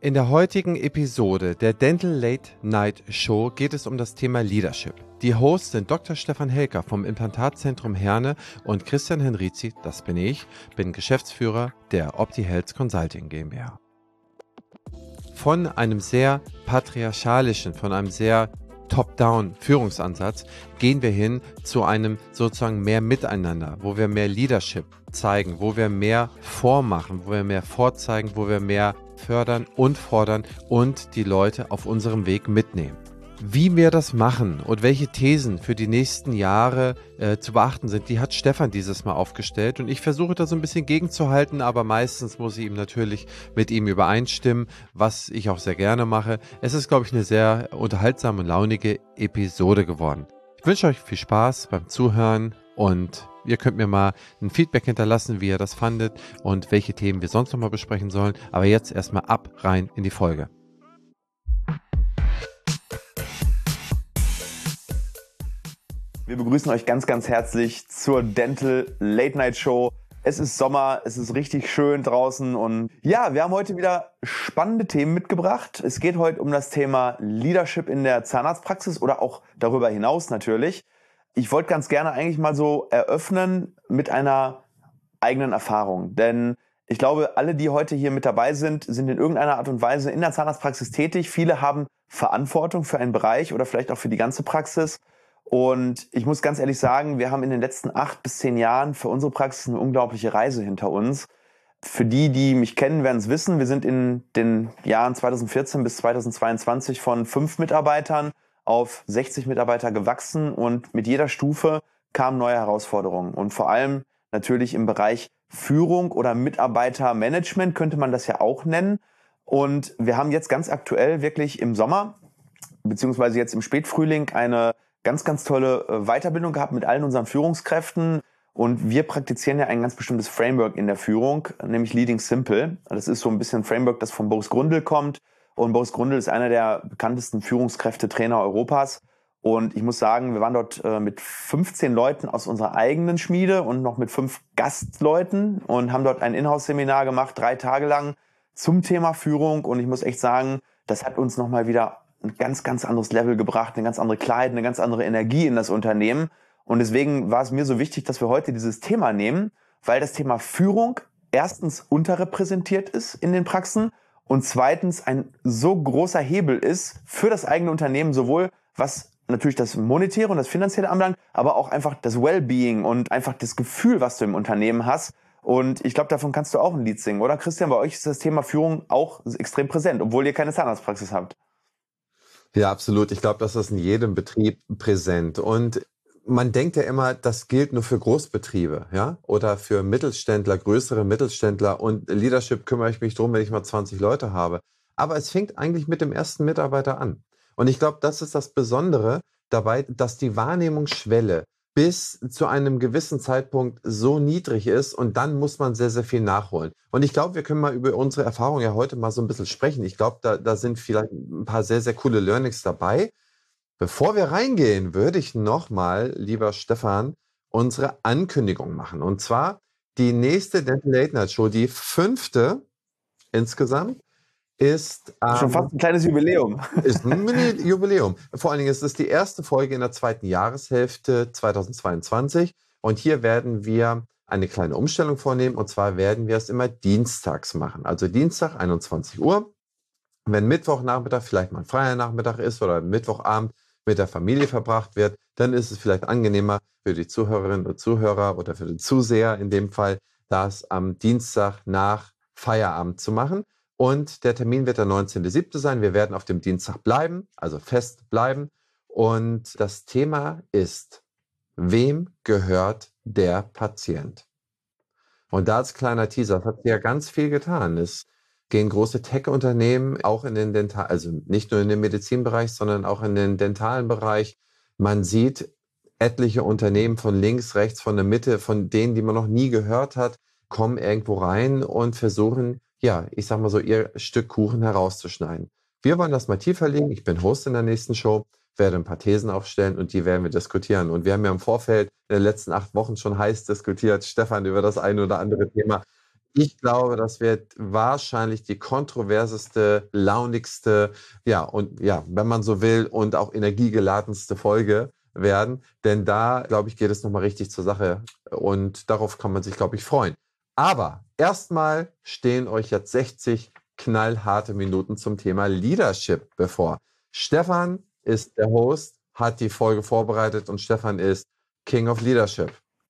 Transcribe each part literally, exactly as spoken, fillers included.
In der heutigen Episode der Dental Late Night Show geht es um das Thema Leadership. Die Hosts sind Doktor Stefan Helker vom Implantatzentrum Herne und Christian Henrizi, das bin ich, bin Geschäftsführer der OptiHealth Consulting GmbH. Von einem sehr patriarchalischen, von einem sehr Top-Down-Führungsansatz gehen wir hin zu einem sozusagen mehr Miteinander, wo wir mehr Leadership zeigen, wo wir mehr vormachen, wo wir mehr vorzeigen, wo wir mehr fördern und fordern und die Leute auf unserem Weg mitnehmen. Wie wir das machen und welche Thesen für die nächsten Jahre äh, zu beachten sind, die hat Stefan dieses Mal aufgestellt und ich versuche da so ein bisschen gegenzuhalten, aber meistens muss ich ihm natürlich mit ihm übereinstimmen, was ich auch sehr gerne mache. Es ist, glaube ich, eine sehr unterhaltsame und launige Episode geworden. Ich wünsche euch viel Spaß beim Zuhören und ihr könnt mir mal ein Feedback hinterlassen, wie ihr das fandet und welche Themen wir sonst noch mal besprechen sollen. Aber jetzt erstmal ab rein in die Folge. Wir begrüßen euch ganz, ganz herzlich zur Dental Late Night Show. Es ist Sommer, es ist richtig schön draußen und ja, wir haben heute wieder spannende Themen mitgebracht. Es geht heute um das Thema Leadership in der Zahnarztpraxis oder auch darüber hinaus natürlich. Ich wollte ganz gerne eigentlich mal so eröffnen mit einer eigenen Erfahrung, denn ich glaube, alle, die heute hier mit dabei sind, sind in irgendeiner Art und Weise in der Zahnarztpraxis tätig. Viele haben Verantwortung für einen Bereich oder vielleicht auch für die ganze Praxis. Und ich muss ganz ehrlich sagen, wir haben in den letzten acht bis zehn Jahren für unsere Praxis eine unglaubliche Reise hinter uns. Für die, die mich kennen, werden es wissen, wir sind in den Jahren zweitausendvierzehn bis zweitausendzweiundzwanzig von fünf Mitarbeitern auf sechzig Mitarbeiter gewachsen und mit jeder Stufe kamen neue Herausforderungen. Und vor allem natürlich im Bereich Führung oder Mitarbeitermanagement könnte man das ja auch nennen. Und wir haben jetzt ganz aktuell wirklich im Sommer, beziehungsweise jetzt im Spätfrühling eine ganz, ganz tolle Weiterbildung gehabt mit allen unseren Führungskräften. Und wir praktizieren ja ein ganz bestimmtes Framework in der Führung, nämlich Leading Simple. Das ist so ein bisschen ein Framework, das von Boris Grundl kommt. Und Boris Grundl ist einer der bekanntesten Führungskräftetrainer Europas. Und ich muss sagen, wir waren dort äh, mit fünfzehn Leuten aus unserer eigenen Schmiede und noch mit fünf Gastleuten und haben dort ein Inhouse-Seminar gemacht, drei Tage lang zum Thema Führung. Und ich muss echt sagen, das hat uns nochmal wieder ein ganz, ganz anderes Level gebracht, eine ganz andere Klarheit, eine ganz andere Energie in das Unternehmen. Und deswegen war es mir so wichtig, dass wir heute dieses Thema nehmen, weil das Thema Führung erstens unterrepräsentiert ist in den Praxen und zweitens ein so großer Hebel ist für das eigene Unternehmen, sowohl was natürlich das Monetäre und das Finanzielle anbelangt, aber auch einfach das Wellbeing und einfach das Gefühl, was du im Unternehmen hast. Und ich glaube, davon kannst du auch ein Lied singen, oder Christian? Bei euch ist das Thema Führung auch extrem präsent, obwohl ihr keine Zahnarztpraxis habt. Ja, absolut. Ich glaube, das ist in jedem Betrieb präsent. Und man denkt ja immer, das gilt nur für Großbetriebe, ja, oder für Mittelständler, größere Mittelständler. Und Leadership kümmere ich mich drum, wenn ich mal zwanzig Leute habe. Aber es fängt eigentlich mit dem ersten Mitarbeiter an. Und ich glaube, das ist das Besondere dabei, dass die Wahrnehmungsschwelle bis zu einem gewissen Zeitpunkt so niedrig ist und dann muss man sehr, sehr viel nachholen. Und ich glaube, wir können mal über unsere Erfahrung ja heute mal so ein bisschen sprechen. Ich glaube, da, da sind vielleicht ein paar sehr, sehr coole Learnings dabei. Bevor wir reingehen, würde ich nochmal, lieber Stefan, unsere Ankündigung machen. Und zwar die nächste Dental Late Night Show, die fünfte insgesamt, ist ähm, schon fast ein kleines Jubiläum. Ist ein Mini-Jubiläum. Vor allen Dingen ist es die erste Folge in der zweiten Jahreshälfte zweitausendzweiundzwanzig. Und hier werden wir eine kleine Umstellung vornehmen. Und zwar werden wir es immer dienstags machen. Also Dienstag, einundzwanzig Uhr. Wenn Mittwochnachmittag vielleicht mal ein freier Nachmittag ist oder Mittwochabend mit der Familie verbracht wird, dann ist es vielleicht angenehmer für die Zuhörerinnen und Zuhörer oder für den Zuseher in dem Fall, das am Dienstag nach Feierabend zu machen. Und der Termin wird der neunzehnter siebter sein. Wir werden auf dem Dienstag bleiben, also fest bleiben. Und das Thema ist, wem gehört der Patient? Und da als kleiner Teaser, das hat ja ganz viel getan. Es gehen große Tech-Unternehmen auch in den Dental, also nicht nur in den Medizinbereich, sondern auch in den dentalen Bereich. Man sieht etliche Unternehmen von links, rechts, von der Mitte, von denen, die man noch nie gehört hat, kommen irgendwo rein und versuchen, ja, ich sag mal so, ihr Stück Kuchen herauszuschneiden. Wir wollen das mal tiefer legen. Ich bin Host in der nächsten Show, werde ein paar Thesen aufstellen und die werden wir diskutieren. Und wir haben ja im Vorfeld in den letzten acht Wochen schon heiß diskutiert, Stefan, über das eine oder andere Thema. Ich glaube, das wird wahrscheinlich die kontroverseste, launigste, ja, und ja, wenn man so will, und auch energiegeladenste Folge werden. Denn da, glaube ich, geht es nochmal richtig zur Sache. Und darauf kann man sich, glaube ich, freuen. Aber erstmal stehen euch jetzt sechzig knallharte Minuten zum Thema Leadership bevor. Stefan ist der Host, hat die Folge vorbereitet und Stefan ist King of Leadership.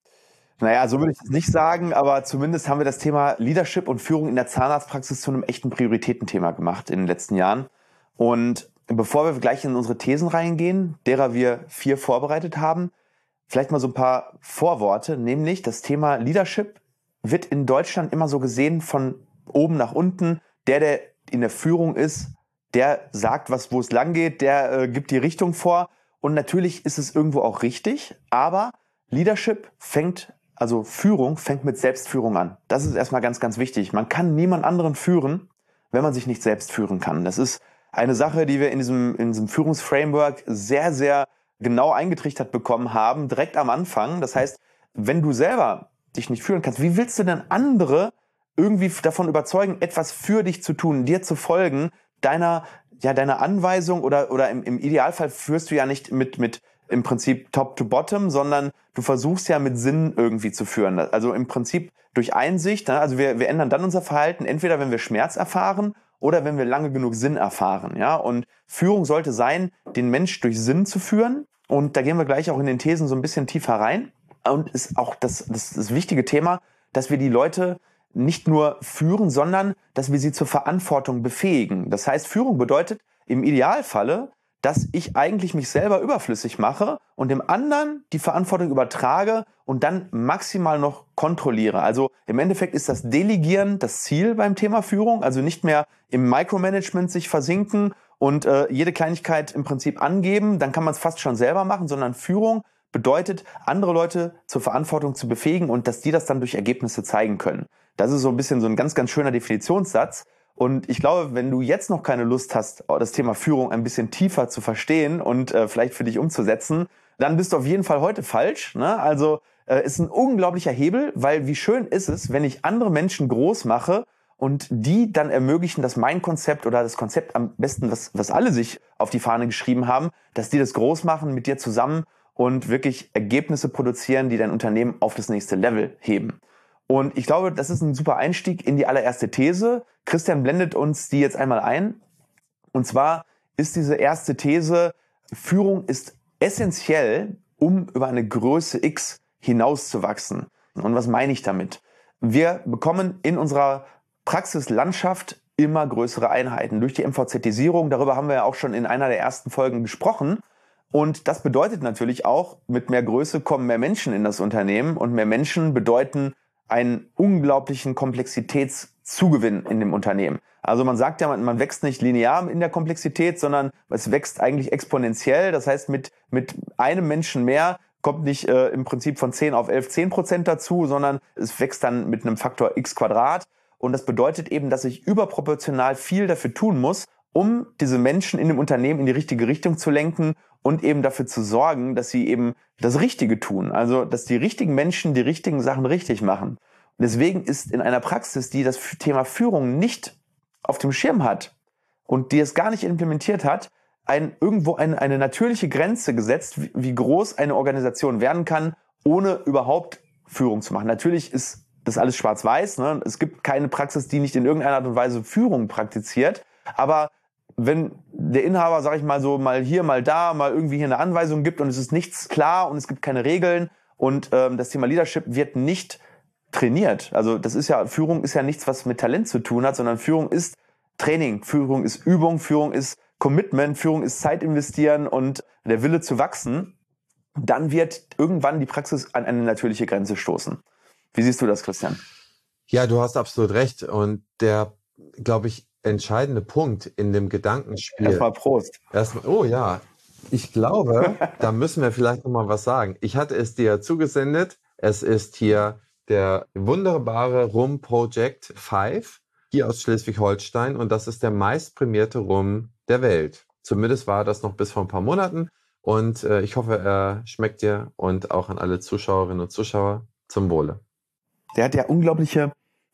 Naja, so würde ich das nicht sagen, aber zumindest haben wir das Thema Leadership und Führung in der Zahnarztpraxis zu einem echten Prioritätenthema gemacht in den letzten Jahren. Und bevor wir gleich in unsere Thesen reingehen, derer wir vier vorbereitet haben, vielleicht mal so ein paar Vorworte, nämlich das Thema Leadership wird in Deutschland immer so gesehen von oben nach unten. Der, der in der Führung ist, der sagt, was, wo es lang geht, der äh, gibt die Richtung vor. Und natürlich ist es irgendwo auch richtig, aber Leadership fängt Also Führung fängt mit Selbstführung an. Das ist erstmal ganz, ganz wichtig. Man kann niemand anderen führen, wenn man sich nicht selbst führen kann. Das ist eine Sache, die wir in diesem, in diesem Führungsframework sehr, sehr genau eingetrichtert bekommen haben, direkt am Anfang. Das heißt, wenn du selber dich nicht führen kannst, wie willst du denn andere irgendwie davon überzeugen, etwas für dich zu tun, dir zu folgen, deiner, ja, deiner Anweisung oder, oder im, im Idealfall führst du ja nicht mit, mit im Prinzip top to bottom, sondern du versuchst ja mit Sinn irgendwie zu führen. Also im Prinzip durch Einsicht, also wir, wir ändern dann unser Verhalten, entweder wenn wir Schmerz erfahren oder wenn wir lange genug Sinn erfahren. Ja? Und Führung sollte sein, den Mensch durch Sinn zu führen. Und da gehen wir gleich auch in den Thesen so ein bisschen tiefer rein. Und ist auch das, das, das wichtige Thema, dass wir die Leute nicht nur führen, sondern dass wir sie zur Verantwortung befähigen. Das heißt, Führung bedeutet im Idealfalle, dass ich eigentlich mich selber überflüssig mache und dem anderen die Verantwortung übertrage und dann maximal noch kontrolliere. Also im Endeffekt ist das Delegieren das Ziel beim Thema Führung, also nicht mehr im Micromanagement sich versinken und äh, jede Kleinigkeit im Prinzip angeben, dann kann man es fast schon selber machen, sondern Führung bedeutet, andere Leute zur Verantwortung zu befähigen und dass die das dann durch Ergebnisse zeigen können. Das ist so ein bisschen so ein ganz, ganz schöner Definitionssatz. Und ich glaube, wenn du jetzt noch keine Lust hast, das Thema Führung ein bisschen tiefer zu verstehen und äh, vielleicht für dich umzusetzen, dann bist du auf jeden Fall heute falsch. Ne? Also äh, ist ein unglaublicher Hebel, weil wie schön ist es, wenn ich andere Menschen groß mache und die dann ermöglichen, dass mein Konzept oder das Konzept am besten, was, was alle sich auf die Fahne geschrieben haben, dass die das groß machen mit dir zusammen und wirklich Ergebnisse produzieren, die dein Unternehmen auf das nächste Level heben. Und ich glaube, das ist ein super Einstieg in die allererste These. Christian blendet uns die jetzt einmal ein. Und zwar ist diese erste These, Führung ist essentiell, um über eine Größe X hinauszuwachsen. Und was meine ich damit? Wir bekommen in unserer Praxislandschaft immer größere Einheiten durch die M V Z-Isierung. Darüber haben wir ja auch schon in einer der ersten Folgen gesprochen. Und das bedeutet natürlich auch, mit mehr Größe kommen mehr Menschen in das Unternehmen und mehr Menschen bedeuten einen unglaublichen Komplexitätszugewinn in dem Unternehmen. Also man sagt ja, man, man wächst nicht linear in der Komplexität, sondern es wächst eigentlich exponentiell. Das heißt, mit, mit einem Menschen mehr kommt nicht äh, im Prinzip von zehn auf elf zehn Prozent dazu, sondern es wächst dann mit einem Faktor x Quadrat. Und das bedeutet eben, dass ich überproportional viel dafür tun muss, um diese Menschen in dem Unternehmen in die richtige Richtung zu lenken und eben dafür zu sorgen, dass sie eben das Richtige tun. Also, dass die richtigen Menschen die richtigen Sachen richtig machen. Und deswegen ist in einer Praxis, die das Thema Führung nicht auf dem Schirm hat und die es gar nicht implementiert hat, ein, irgendwo eine, eine natürliche Grenze gesetzt, wie, wie groß eine Organisation werden kann, ohne überhaupt Führung zu machen. Natürlich ist das alles schwarz-weiß, ne? Es gibt keine Praxis, die nicht in irgendeiner Art und Weise Führung praktiziert, aber wenn der Inhaber, sag ich mal so, mal hier, mal da, mal irgendwie hier eine Anweisung gibt und es ist nichts klar und es gibt keine Regeln und ähm, das Thema Leadership wird nicht trainiert. Also das ist ja, Führung ist ja nichts, was mit Talent zu tun hat, sondern Führung ist Training, Führung ist Übung, Führung ist Commitment, Führung ist Zeit investieren und der Wille zu wachsen. Dann wird irgendwann die Praxis an eine natürliche Grenze stoßen. Wie siehst du das, Christian? Ja, du hast absolut recht. Und der, glaube ich, entscheidende Punkt in dem Gedankenspiel. Erstmal Prost. Erstmal, oh ja, ich glaube, da müssen wir vielleicht noch mal was sagen. Ich hatte es dir zugesendet. Es ist hier der wunderbare Rum Project fünf, hier aus Schleswig-Holstein. Und das ist der meistprämierte Rum der Welt. Zumindest war das noch bis vor ein paar Monaten. Und äh, ich hoffe, er schmeckt dir und auch an alle Zuschauerinnen und Zuschauer zum Wohle. Der hat ja unglaubliche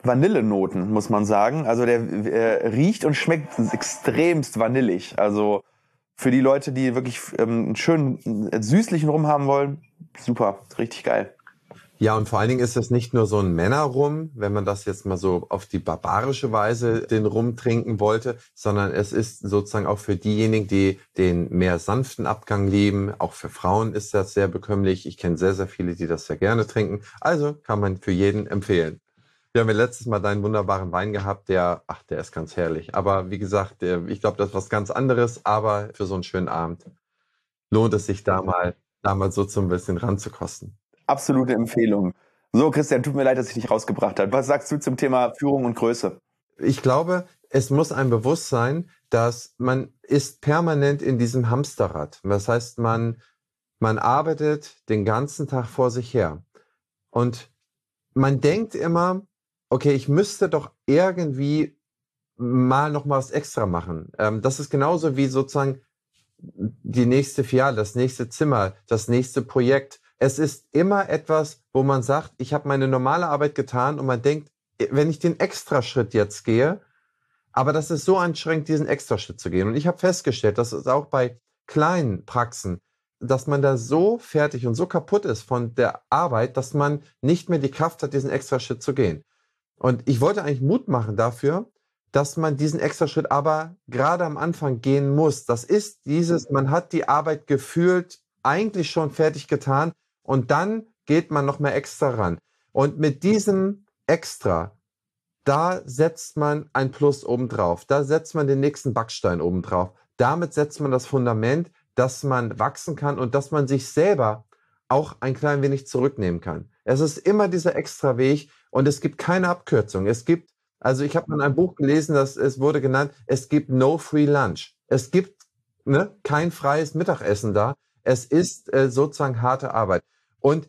Vanillenoten, muss man sagen. Also der äh, riecht und schmeckt extremst vanillig. Also für die Leute, die wirklich ähm, einen schönen äh, süßlichen Rum haben wollen, super, richtig geil. Ja, und vor allen Dingen ist es nicht nur so ein Männerrum, wenn man das jetzt mal so auf die barbarische Weise den Rum trinken wollte, sondern es ist sozusagen auch für diejenigen, die den mehr sanften Abgang lieben. Auch für Frauen ist das sehr bekömmlich. Ich kenne sehr, sehr viele, die das sehr gerne trinken. Also kann man für jeden empfehlen. Wir haben ja letztes Mal deinen wunderbaren Wein gehabt, der, ach, der ist ganz herrlich. Aber wie gesagt, der, ich glaube, das ist was ganz anderes. Aber für so einen schönen Abend lohnt es sich da mal, da mal so zum bisschen ranzukosten. Absolute Empfehlung. So, Christian, tut mir leid, dass ich dich rausgebracht habe. Was sagst du zum Thema Führung und Größe? Ich glaube, es muss einem bewusst sein, dass man ist permanent in diesem Hamsterrad. Das heißt, man, man arbeitet den ganzen Tag vor sich her. Und man denkt immer, okay, ich müsste doch irgendwie mal noch mal was extra machen. Ähm, das ist genauso wie sozusagen die nächste Filiale, das nächste Zimmer, das nächste Projekt. Es ist immer etwas, wo man sagt, ich habe meine normale Arbeit getan und man denkt, wenn ich den Extraschritt jetzt gehe, aber das ist so anstrengend, diesen Extraschritt zu gehen. Und ich habe festgestellt, dass es auch bei kleinen Praxen, dass man da so fertig und so kaputt ist von der Arbeit, dass man nicht mehr die Kraft hat, diesen Extraschritt zu gehen. Und ich wollte eigentlich Mut machen dafür, dass man diesen Extraschritt aber gerade am Anfang gehen muss. Das ist dieses, man hat die Arbeit gefühlt eigentlich schon fertig getan und dann geht man noch mehr extra ran. Und mit diesem Extra, da setzt man ein Plus obendrauf. Da setzt man den nächsten Backstein obendrauf. Damit setzt man das Fundament, dass man wachsen kann und dass man sich selber auch ein klein wenig zurücknehmen kann. Es ist immer dieser Extraweg und es gibt keine Abkürzung. Es gibt, also ich habe in einem Buch gelesen, dass es wurde genannt, es gibt no free lunch. Es gibt ne, kein freies Mittagessen da. Es ist äh, sozusagen harte Arbeit. Und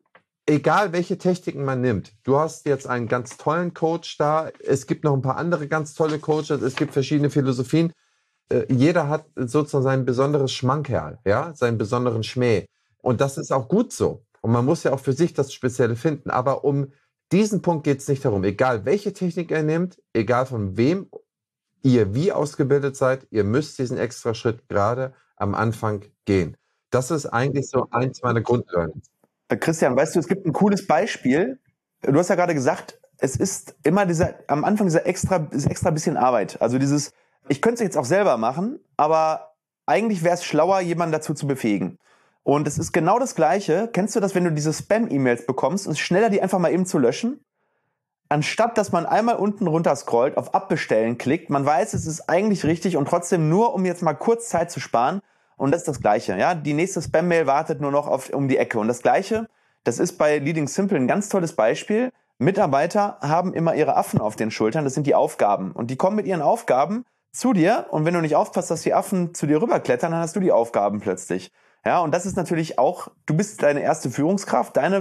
egal welche Techniken man nimmt, du hast jetzt einen ganz tollen Coach da, es gibt noch ein paar andere ganz tolle Coaches, es gibt verschiedene Philosophien. Äh, jeder hat sozusagen sein besonderes Schmankerl, ja, seinen besonderen Schmäh. Und das ist auch gut so. Und man muss ja auch für sich das Spezielle finden. Aber um diesen Punkt geht es nicht darum. Egal welche Technik ihr nehmt, egal von wem ihr wie ausgebildet seid, ihr müsst diesen extra Schritt gerade am Anfang gehen. Das ist eigentlich so eins meiner Grundlearnings. Christian, weißt du, es gibt ein cooles Beispiel. Du hast ja gerade gesagt, es ist immer dieser, am Anfang dieser extra, ist extra bisschen Arbeit. Also dieses, ich könnte es jetzt auch selber machen, aber eigentlich wäre es schlauer, jemanden dazu zu befähigen. Und es ist genau das Gleiche. Kennst du das, wenn du diese Spam-E-Mails bekommst, ist es schneller, die einfach mal eben zu löschen? Anstatt, dass man einmal unten runter scrollt, auf Abbestellen klickt, man weiß, es ist eigentlich richtig und trotzdem nur, um jetzt mal kurz Zeit zu sparen. Und das ist das Gleiche, ja. Die nächste Spam-Mail wartet nur noch auf, um die Ecke. Und das Gleiche, das ist bei Leading Simple ein ganz tolles Beispiel. Mitarbeiter haben immer ihre Affen auf den Schultern, das sind die Aufgaben. Und die kommen mit ihren Aufgaben zu dir. Und wenn du nicht aufpasst, dass die Affen zu dir rüberklettern, dann hast du die Aufgaben plötzlich. Ja, und das ist natürlich auch, du bist deine erste Führungskraft, deine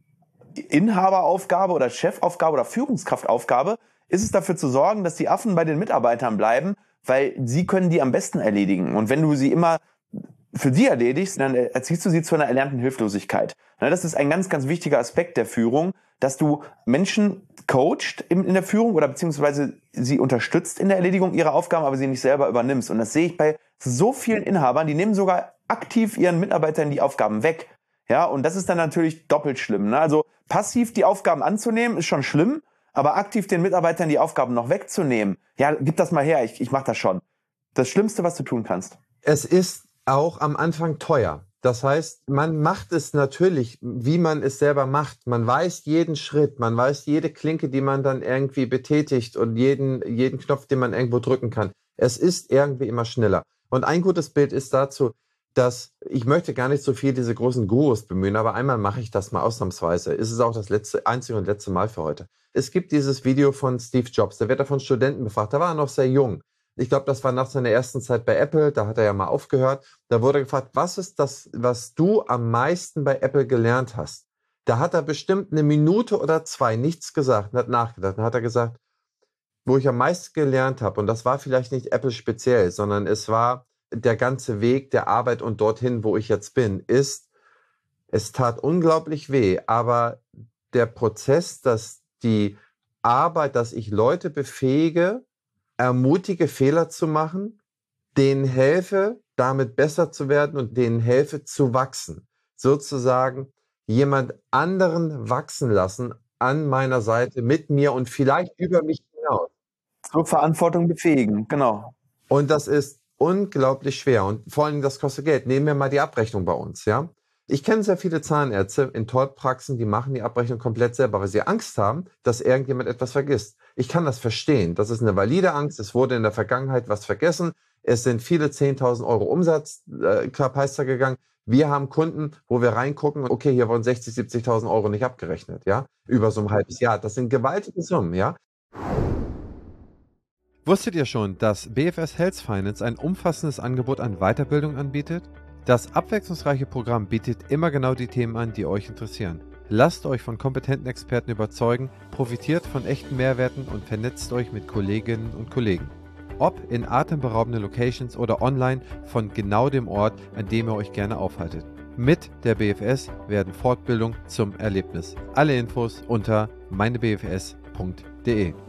Inhaberaufgabe oder Chefaufgabe oder Führungskraftaufgabe ist es dafür zu sorgen, dass die Affen bei den Mitarbeitern bleiben, weil sie können die am besten erledigen. Und wenn du sie immer für sie erledigst, dann erziehst du sie zu einer erlernten Hilflosigkeit. Das ist ein ganz, ganz wichtiger Aspekt der Führung, dass du Menschen coacht in der Führung oder beziehungsweise sie unterstützt in der Erledigung ihrer Aufgaben, aber sie nicht selber übernimmst. Und das sehe ich bei so vielen Inhabern, die nehmen sogar aktiv ihren Mitarbeitern die Aufgaben weg. Ja, und das ist dann natürlich doppelt schlimm. Ne? Also passiv die Aufgaben anzunehmen, ist schon schlimm, aber aktiv den Mitarbeitern die Aufgaben noch wegzunehmen, ja, gib das mal her, ich, ich mach das schon. Das Schlimmste, was du tun kannst. Es ist auch am Anfang teuer. Das heißt, man macht es natürlich, wie man es selber macht. Man weiß jeden Schritt, man weiß jede Klinke, die man dann irgendwie betätigt und jeden, jeden Knopf, den man irgendwo drücken kann. Es ist irgendwie immer schneller. Und ein gutes Bild ist dazu, dass ich möchte gar nicht so viel diese großen Gurus bemühen, aber einmal mache ich das mal ausnahmsweise. Es ist auch das letzte, einzige und letzte Mal für heute. Es gibt dieses Video von Steve Jobs, der wird da von Studenten befragt, da war er noch sehr jung. Ich glaube, das war nach seiner ersten Zeit bei Apple, da hat er ja mal aufgehört. Da wurde gefragt, was ist das, was du am meisten bei Apple gelernt hast? Da hat er bestimmt eine Minute oder zwei nichts gesagt und hat nachgedacht. Dann hat er gesagt, wo ich am meisten gelernt habe, und das war vielleicht nicht Apple speziell, sondern es war der ganze Weg der Arbeit und dorthin, wo ich jetzt bin, ist, es tat unglaublich weh, aber der Prozess, dass die aber dass ich Leute befähige, ermutige, Fehler zu machen, denen helfe, damit besser zu werden und denen helfe zu wachsen. Sozusagen jemand anderen wachsen lassen an meiner Seite, mit mir und vielleicht über mich hinaus. Zur Verantwortung befähigen, genau. Und das ist unglaublich schwer und vor allem das kostet Geld. Nehmen wir mal die Abrechnung bei uns, ja. Ich kenne sehr viele Zahnärzte in Tollpraxen, die machen die Abrechnung komplett selber, weil sie Angst haben, dass irgendjemand etwas vergisst. Ich kann das verstehen. Das ist eine valide Angst. Es wurde in der Vergangenheit was vergessen. Es sind viele zehntausend Euro Umsatz äh, Klappeister gegangen. Wir haben Kunden, wo wir reingucken, okay, hier wurden sechzig, siebzigtausend Euro nicht abgerechnet, ja, über so ein halbes Jahr. Das sind gewaltige Summen, ja. Wusstet ihr schon, dass B F S Health Finance ein umfassendes Angebot an Weiterbildung anbietet? Das abwechslungsreiche Programm bietet immer genau die Themen an, die euch interessieren. Lasst euch von kompetenten Experten überzeugen, profitiert von echten Mehrwerten und vernetzt euch mit Kolleginnen und Kollegen. Ob in atemberaubenden Locations oder online von genau dem Ort, an dem ihr euch gerne aufhaltet. Mit der B F S werden Fortbildung zum Erlebnis. Alle Infos unter meine b f s punkt d e.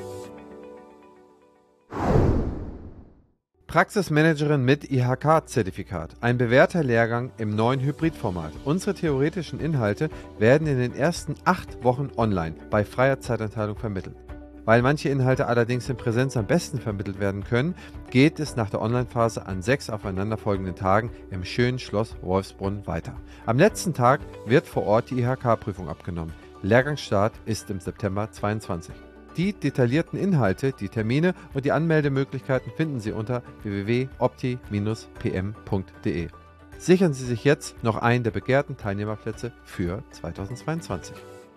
Praxismanagerin mit I H K-Zertifikat. Ein bewährter Lehrgang im neuen Hybridformat. Unsere theoretischen Inhalte werden in den ersten acht Wochen online bei freier Zeitanteilung vermittelt. Weil manche Inhalte allerdings in Präsenz am besten vermittelt werden können, geht es nach der Online-Phase an sechs aufeinanderfolgenden Tagen im schönen Schloss Wolfsbrunn weiter. Am letzten Tag wird vor Ort die I H K-Prüfung abgenommen. Lehrgangsstart ist im September zweiundzwanzig. Die detaillierten Inhalte, die Termine und die Anmeldemöglichkeiten finden Sie unter w w w punkt opti Bindestrich p m punkt d e. Sichern Sie sich jetzt noch einen der begehrten Teilnehmerplätze für zweitausendzweiundzwanzig.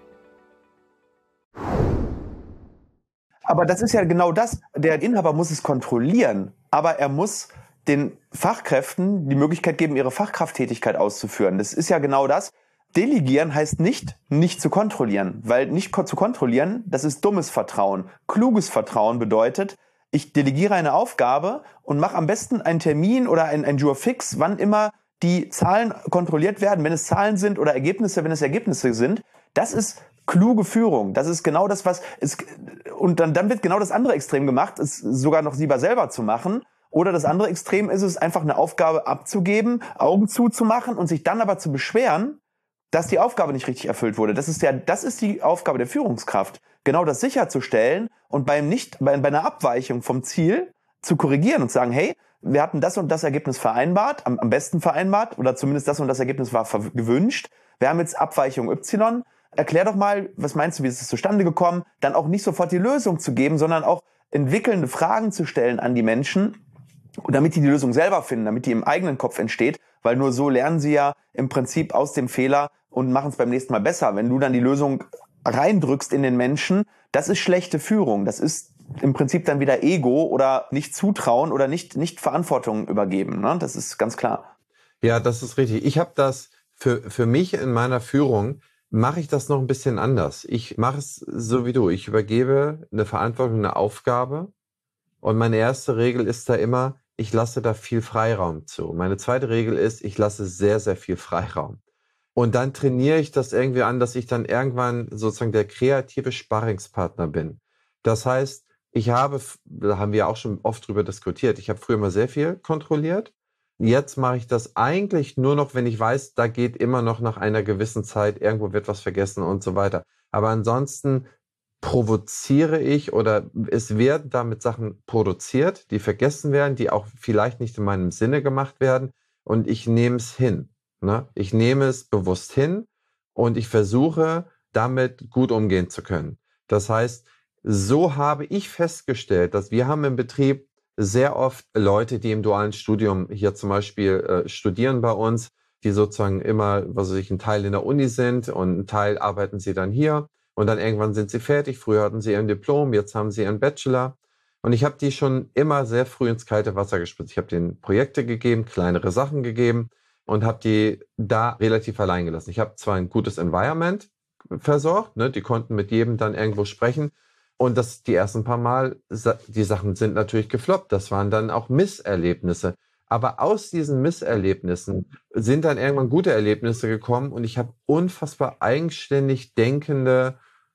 Aber das ist ja genau das. Der Inhaber muss es kontrollieren, aber er muss den Fachkräften die Möglichkeit geben, ihre Fachkrafttätigkeit auszuführen. Das ist ja genau das. Delegieren heißt nicht, nicht zu kontrollieren, weil nicht zu kontrollieren, das ist dummes Vertrauen. Kluges Vertrauen bedeutet, ich delegiere eine Aufgabe und mache am besten einen Termin oder ein, ein Jour fix, wann immer die Zahlen kontrolliert werden, wenn es Zahlen sind oder Ergebnisse, wenn es Ergebnisse sind. Das ist kluge Führung. Das ist genau das, was es, und dann, dann wird genau das andere Extrem gemacht, es sogar noch lieber selber zu machen. Oder das andere Extrem ist es, einfach eine Aufgabe abzugeben, Augen zuzumachen und sich dann aber zu beschweren, dass die Aufgabe nicht richtig erfüllt wurde. Das ist ja, das ist die Aufgabe der Führungskraft, genau das sicherzustellen und beim nicht, bei, bei einer Abweichung vom Ziel zu korrigieren und zu sagen, hey, wir hatten das und das Ergebnis vereinbart, am, am besten vereinbart, oder zumindest das und das Ergebnis war gewünscht. Wir haben jetzt Abweichung Y. Erklär doch mal, was meinst du, wie ist es zustande gekommen? Dann auch nicht sofort die Lösung zu geben, sondern auch entwickelnde Fragen zu stellen an die Menschen, damit die die Lösung selber finden, damit die im eigenen Kopf entsteht, weil nur so lernen sie ja im Prinzip aus dem Fehler und machen es beim nächsten Mal besser. Wenn du dann die Lösung reindrückst in den Menschen, das ist schlechte Führung. Das ist im Prinzip dann wieder Ego oder nicht zutrauen oder nicht, nicht Verantwortung übergeben. Ne? Das ist ganz klar. Ja, das ist richtig. Ich habe das für, für mich in meiner Führung, mache ich das noch ein bisschen anders. Ich mache es so wie du. Ich übergebe eine Verantwortung, eine Aufgabe. Und meine erste Regel ist da immer, ich lasse da viel Freiraum zu. Meine zweite Regel ist, ich lasse sehr, sehr viel Freiraum. Und dann trainiere ich das irgendwie an, dass ich dann irgendwann sozusagen der kreative Sparringspartner bin. Das heißt, ich habe, da haben wir auch schon oft drüber diskutiert, ich habe früher mal sehr viel kontrolliert. Jetzt mache ich das eigentlich nur noch, wenn ich weiß, da geht immer noch nach einer gewissen Zeit, irgendwo wird was vergessen und so weiter. Aber ansonsten provoziere ich oder es werden damit Sachen produziert, die vergessen werden, die auch vielleicht nicht in meinem Sinne gemacht werden und ich nehme es hin. Ne? Ich nehme es bewusst hin und ich versuche, damit gut umgehen zu können. Das heißt, so habe ich festgestellt, dass wir haben im Betrieb sehr oft Leute, die im dualen Studium hier zum Beispiel äh, studieren bei uns, die sozusagen immer, was weiß ich, ein Teil in der Uni sind und ein Teil arbeiten sie dann hier und dann irgendwann sind sie fertig. Früher hatten sie ihren Diplom, jetzt haben sie ihren Bachelor. Und ich habe die schon immer sehr früh ins kalte Wasser gespritzt. Ich habe denen Projekte gegeben, kleinere Sachen gegeben und habe die da relativ allein gelassen. Ich habe zwar ein gutes Environment versorgt, ne, die konnten mit jedem dann irgendwo sprechen und das die ersten paar Mal, die Sachen sind natürlich gefloppt, das waren dann auch Misserlebnisse. Aber aus diesen Misserlebnissen sind dann irgendwann gute Erlebnisse gekommen und ich habe unfassbar eigenständig denkende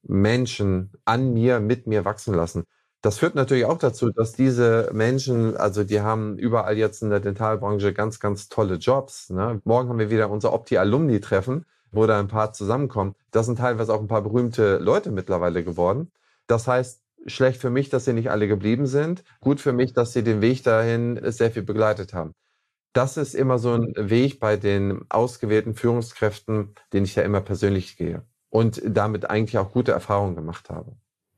Menschen an mir, mit mir wachsen lassen. Das führt natürlich auch dazu, dass diese Menschen, also die haben überall jetzt in der Dentalbranche ganz, ganz tolle Jobs. Ne? Morgen haben wir wieder unser Opti-Alumni-Treffen, wo da ein paar zusammenkommen. Das sind teilweise auch ein paar berühmte Leute mittlerweile geworden. Das heißt, schlecht für mich, dass sie nicht alle geblieben sind. Gut für mich, dass sie den Weg dahin sehr viel begleitet haben. Das ist immer so ein Weg bei den ausgewählten Führungskräften, den ich ja immer persönlich gehe und damit eigentlich auch gute Erfahrungen gemacht habe.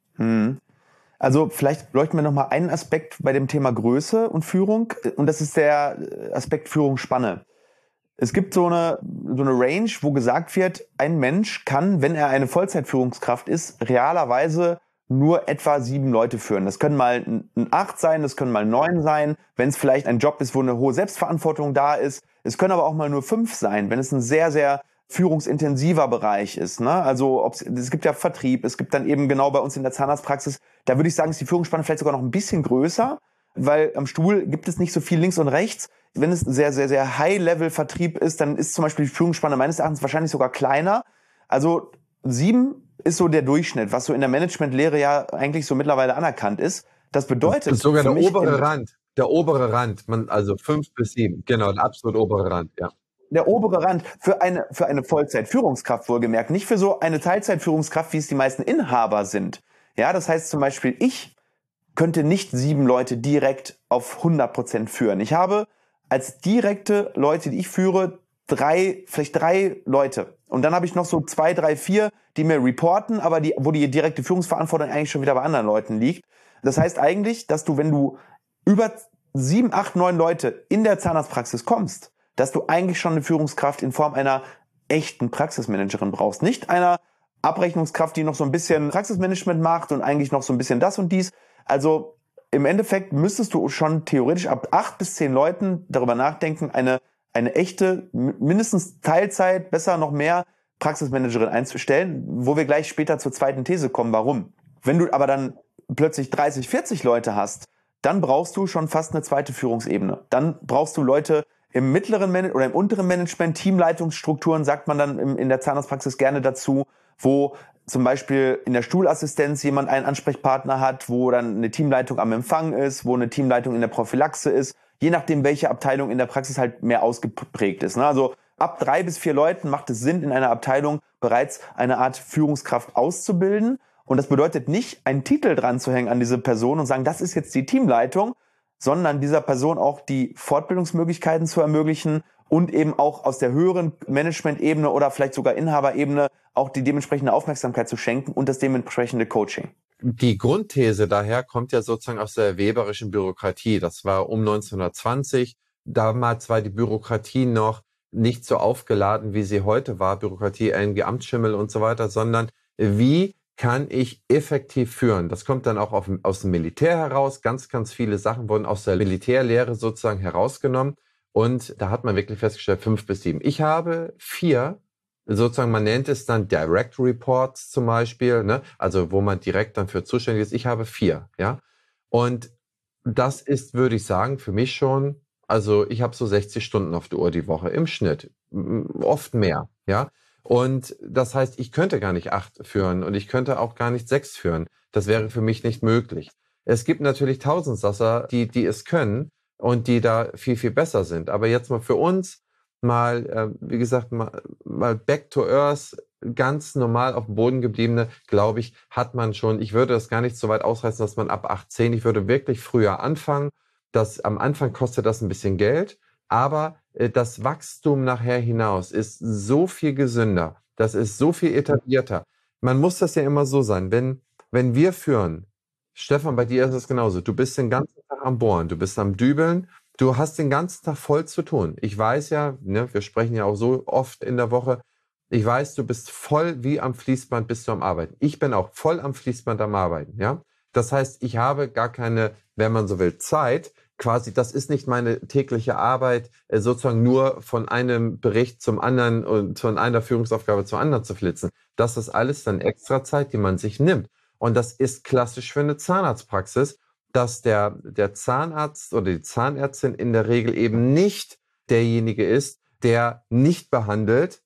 Hm. Also vielleicht leuchten wir nochmal einen Aspekt bei dem Thema Größe und Führung, und das ist der Aspekt Führungsspanne. Es gibt so eine, so eine Range, wo gesagt wird, ein Mensch kann, wenn er eine Vollzeitführungskraft ist, realerweise nur etwa sieben Leute führen. Das können mal ein acht sein, das können mal neun sein, wenn es vielleicht ein Job ist, wo eine hohe Selbstverantwortung da ist. Es können aber auch mal nur fünf sein, wenn es ein sehr, sehr führungsintensiver Bereich ist. Ne? Also ob's, es gibt ja Vertrieb, es gibt dann eben genau bei uns in der Zahnarztpraxis, da würde ich sagen, ist die Führungsspanne vielleicht sogar noch ein bisschen größer, weil am Stuhl gibt es nicht so viel links und rechts. Wenn es ein sehr, sehr, sehr High-Level-Vertrieb ist, dann ist zum Beispiel die Führungsspanne meines Erachtens wahrscheinlich sogar kleiner. Also sieben ist so der Durchschnitt, was so in der Managementlehre ja eigentlich so mittlerweile anerkannt ist. Das bedeutet... Das ist sogar für der mich obere im- Rand. Der obere Rand, man, also fünf bis sieben. Genau, der absolut obere Rand, ja. Der obere Rand für eine, für eine Vollzeit-Führungskraft wohlgemerkt, nicht für so eine Teilzeit-Führungskraft, wie es die meisten Inhaber sind. Ja, das heißt zum Beispiel, ich könnte nicht sieben Leute direkt auf hundert Prozent führen. Ich habe als direkte Leute, die ich führe, drei, vielleicht drei Leute. Und dann habe ich noch so zwei, drei, vier, die mir reporten, aber die, wo die direkte Führungsverantwortung eigentlich schon wieder bei anderen Leuten liegt. Das heißt eigentlich, dass du, wenn du über sieben, acht, neun Leute in der Zahnarztpraxis kommst, dass du eigentlich schon eine Führungskraft in Form einer echten Praxismanagerin brauchst. Nicht einer Abrechnungskraft, die noch so ein bisschen Praxismanagement macht und eigentlich noch so ein bisschen das und dies. Also im Endeffekt müsstest du schon theoretisch ab acht bis zehn Leuten darüber nachdenken, eine, eine echte, mindestens Teilzeit, besser noch mehr Praxismanagerin einzustellen, wo wir gleich später zur zweiten These kommen, warum. Wenn du aber dann plötzlich dreißig, vierzig Leute hast, dann brauchst du schon fast eine zweite Führungsebene. Dann brauchst du Leute im mittleren Man- oder im unteren Management, Teamleitungsstrukturen, sagt man dann im, in der Zahnarztpraxis gerne dazu, wo zum Beispiel in der Stuhlassistenz jemand einen Ansprechpartner hat, wo dann eine Teamleitung am Empfang ist, wo eine Teamleitung in der Prophylaxe ist, je nachdem, welche Abteilung in der Praxis halt mehr ausgeprägt ist. Ne? Also ab drei bis vier Leuten macht es Sinn, in einer Abteilung bereits eine Art Führungskraft auszubilden. Und das bedeutet nicht, einen Titel dran zu hängen an diese Person und sagen, das ist jetzt die Teamleitung, sondern dieser Person auch die Fortbildungsmöglichkeiten zu ermöglichen und eben auch aus der höheren Management-Ebene oder vielleicht sogar Inhaberebene auch die dementsprechende Aufmerksamkeit zu schenken und das dementsprechende Coaching. Die Grundthese daher kommt ja sozusagen aus der weberischen Bürokratie. Das war um neunzehnhundertzwanzig. Damals war die Bürokratie noch nicht so aufgeladen, wie sie heute war. Bürokratie, irgendwie Amtsschimmel und so weiter, sondern wie kann ich effektiv führen? Das kommt dann auch auf, aus dem Militär heraus. Ganz, ganz viele Sachen wurden aus der Militärlehre sozusagen herausgenommen. Und da hat man wirklich festgestellt, fünf bis sieben. Ich habe vier, sozusagen, man nennt es dann Direct Reports zum Beispiel, ne? Also wo man direkt dann für zuständig ist. Ich habe vier, ja. Und das ist, würde ich sagen, für mich schon, also ich habe so sechzig Stunden auf der Uhr die Woche im Schnitt, oft mehr, ja. Und das heißt, ich könnte gar nicht acht führen und ich könnte auch gar nicht sechs führen. Das wäre für mich nicht möglich. Es gibt natürlich Tausendsasser, die, die es können und die da viel, viel besser sind. Aber jetzt mal für uns, mal, äh, wie gesagt, mal, mal back to earth, ganz normal auf dem Boden gebliebene, glaube ich, hat man schon. Ich würde das gar nicht so weit ausreißen, dass man ab achtzehn, ich würde wirklich früher anfangen. Das, am Anfang kostet das ein bisschen Geld, aber äh, das Wachstum nachher hinaus ist so viel gesünder. Das ist so viel etablierter. Man muss das ja immer so sein, wenn, wenn wir führen, Stefan, bei dir ist es genauso. Du bist den ganzen Tag am Bohren, du bist am Dübeln, du hast den ganzen Tag voll zu tun. Ich weiß ja, ne, wir sprechen ja auch so oft in der Woche, ich weiß, du bist voll wie am Fließband, bist du am Arbeiten. Ich bin auch voll am Fließband am Arbeiten, ja. Das heißt, ich habe gar keine, wenn man so will, Zeit, quasi, das ist nicht meine tägliche Arbeit, sozusagen nur von einem Bericht zum anderen und von einer Führungsaufgabe zur anderen zu flitzen. Das ist alles dann extra Zeit, die man sich nimmt. Und das ist klassisch für eine Zahnarztpraxis, dass der, der Zahnarzt oder die Zahnärztin in der Regel eben nicht derjenige ist, der nicht behandelt,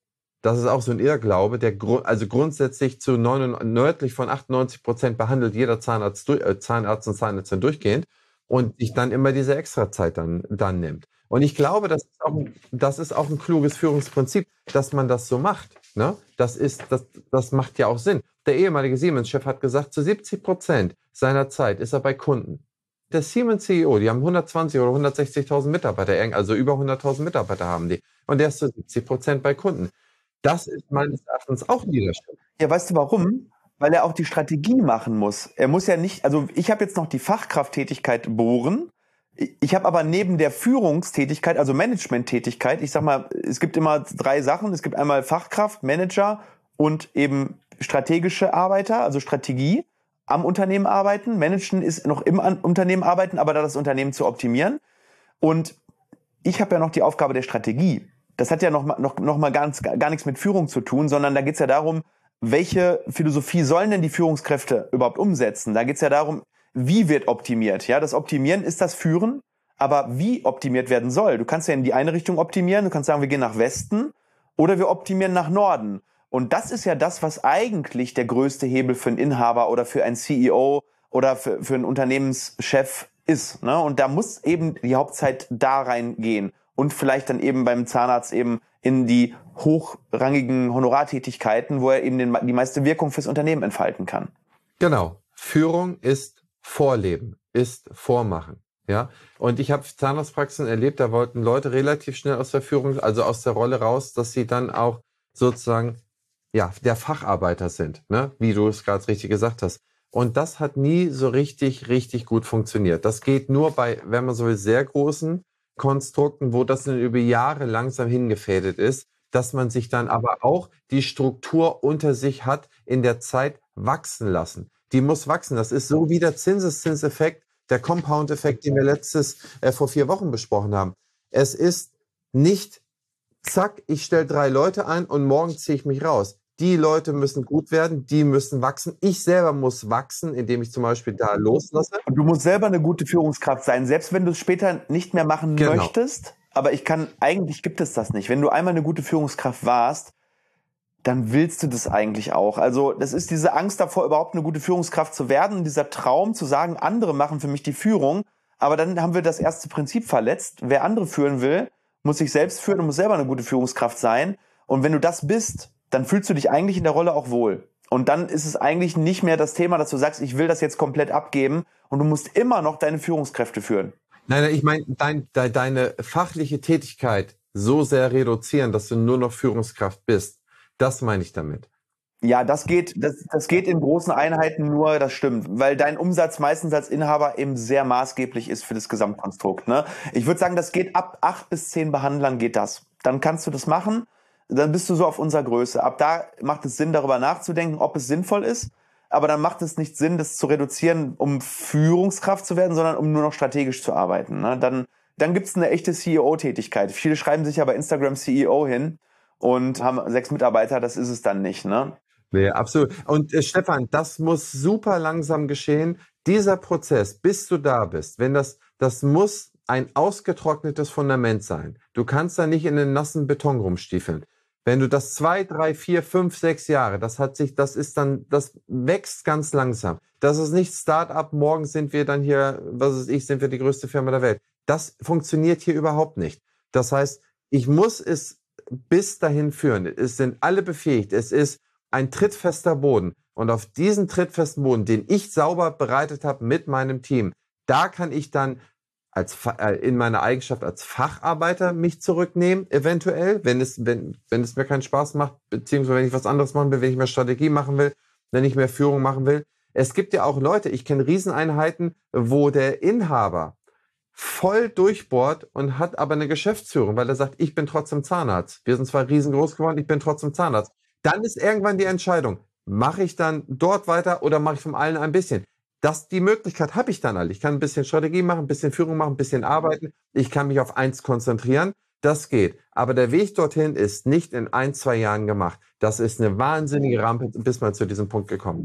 Das ist auch so ein Irrglaube, der gru- also grundsätzlich zu neun, nördlich von achtundneunzig Prozent behandelt jeder Zahnarzt, durch- äh, Zahnarzt und Zahnärztin durchgehend und sich dann immer diese Extrazeit dann, dann nimmt. Und ich glaube, das ist, auch, ein- das ist auch ein kluges Führungsprinzip, dass man das so macht. Ne? Das, ist, das, das macht ja auch Sinn. Der ehemalige Siemens-Chef hat gesagt, zu siebzig Prozent seiner Zeit ist er bei Kunden. Der Siemens-C E O, die haben hundertzwanzig oder hundertsechzigtausend Mitarbeiter, also über hunderttausend Mitarbeiter haben die. Und der ist zu siebzig Prozent bei Kunden. Das ist meines Erachtens auch Leadership. Ja, weißt du warum? Weil er auch die Strategie machen muss. Er muss ja nicht, also ich habe jetzt noch die Fachkrafttätigkeit bohren. Ich habe aber neben der Führungstätigkeit, also Managementtätigkeit, ich sag mal, es gibt immer drei Sachen. Es gibt einmal Fachkraft, Manager und eben strategische Arbeiter, also Strategie am Unternehmen arbeiten. Managen ist noch im An- Unternehmen arbeiten, aber da das Unternehmen zu optimieren. Und ich habe ja noch die Aufgabe der Strategie. Das hat ja noch mal, noch, noch mal ganz, gar nichts mit Führung zu tun, sondern da geht es ja darum, welche Philosophie sollen denn die Führungskräfte überhaupt umsetzen? Da geht es ja darum, wie wird optimiert? Ja, das Optimieren ist das Führen, aber wie optimiert werden soll? Du kannst ja in die eine Richtung optimieren, du kannst sagen, wir gehen nach Westen oder wir optimieren nach Norden. Und das ist ja das, was eigentlich der größte Hebel für einen Inhaber oder für einen C E O oder für, für einen Unternehmenschef ist. Ne? Und da muss eben die Hauptzeit da reingehen. Und vielleicht dann eben beim Zahnarzt eben in die hochrangigen Honorartätigkeiten, wo er eben den, die meiste Wirkung fürs Unternehmen entfalten kann. Genau. Führung ist Vorleben, ist Vormachen. Ja. Und ich habe Zahnarztpraxen erlebt, da wollten Leute relativ schnell aus der Führung, also aus der Rolle raus, dass sie dann auch sozusagen ja der Facharbeiter sind, ne? Wie du es gerade richtig gesagt hast. Und das hat nie so richtig, richtig gut funktioniert. Das geht nur bei, wenn man so will, sehr großen Konstrukten, wo das dann über Jahre langsam hingefädelt ist, dass man sich dann aber auch die Struktur unter sich hat in der Zeit wachsen lassen. Die muss wachsen. Das ist so wie der Zinseszinseffekt, der Compound-Effekt, den wir letztes äh, vor vier Wochen besprochen haben. Es ist nicht, zack, ich stelle drei Leute ein und morgen ziehe ich mich raus. Die Leute müssen gut werden, die müssen wachsen. Ich selber muss wachsen, indem ich zum Beispiel da loslasse. Und du musst selber eine gute Führungskraft sein, selbst wenn du es später nicht mehr machen Genau. möchtest. Aber ich kann, eigentlich gibt es das nicht. Wenn du einmal eine gute Führungskraft warst, dann willst du das eigentlich auch. Also das ist diese Angst davor, überhaupt eine gute Führungskraft zu werden, dieser Traum zu sagen, andere machen für mich die Führung. Aber dann haben wir das erste Prinzip verletzt. Wer andere führen will, muss sich selbst führen und muss selber eine gute Führungskraft sein. Und wenn du das bist, dann fühlst du dich eigentlich in der Rolle auch wohl. Und dann ist es eigentlich nicht mehr das Thema, dass du sagst, ich will das jetzt komplett abgeben und du musst immer noch deine Führungskräfte führen. Nein, nein, ich meine, dein, de, deine fachliche Tätigkeit so sehr reduzieren, dass du nur noch Führungskraft bist. Das meine ich damit. Ja, das geht, das, das geht in großen Einheiten nur, das stimmt, weil dein Umsatz meistens als Inhaber eben sehr maßgeblich ist für das Gesamtkonstrukt. Ne? Ich würde sagen, das geht ab acht bis zehn Behandlern geht das. Dann kannst du das machen. Dann bist du so auf unserer Größe. Ab da macht es Sinn, darüber nachzudenken, ob es sinnvoll ist. Aber dann macht es nicht Sinn, das zu reduzieren, um Führungskraft zu werden, sondern um nur noch strategisch zu arbeiten. Ne? Dann, dann gibt es eine echte C E O-Tätigkeit. Viele schreiben sich ja bei Instagram C E O hin und haben sechs Mitarbeiter. Das ist es dann nicht. Ne? Nee, absolut. Und äh, Stefan, das muss super langsam geschehen. Dieser Prozess, bis du da bist, wenn das, das muss ein ausgetrocknetes Fundament sein. Du kannst da nicht in den nassen Beton rumstiefeln. Wenn du das zwei, drei, vier, fünf, sechs Jahre, das hat sich, das ist dann, das wächst ganz langsam. Das ist nicht Start-up, morgen sind wir dann hier, was weiß ich, sind wir die größte Firma der Welt. Das funktioniert hier überhaupt nicht. Das heißt, ich muss es bis dahin führen. Es sind alle befähigt. Es ist ein trittfester Boden. Und auf diesen trittfesten Boden, den ich sauber bereitet habe mit meinem Team, da kann ich dann als äh, in meiner Eigenschaft als Facharbeiter mich zurücknehmen, eventuell, wenn es, wenn, wenn es mir keinen Spaß macht, beziehungsweise wenn ich was anderes machen will, wenn ich mehr Strategie machen will, wenn ich mehr Führung machen will. Es gibt ja auch Leute, ich kenne Rieseneinheiten, wo der Inhaber voll durchbohrt und hat aber eine Geschäftsführung, weil er sagt, ich bin trotzdem Zahnarzt. Wir sind zwar riesengroß geworden, ich bin trotzdem Zahnarzt. Dann ist irgendwann die Entscheidung, mache ich dann dort weiter oder mache ich von allen ein bisschen? Das, die Möglichkeit habe ich dann alle. Ich kann ein bisschen Strategie machen, ein bisschen Führung machen, ein bisschen arbeiten. Ich kann mich auf eins konzentrieren. Das geht. Aber der Weg dorthin ist nicht in ein, zwei Jahren gemacht. Das ist eine wahnsinnige Rampe, bis man zu diesem Punkt gekommen ist.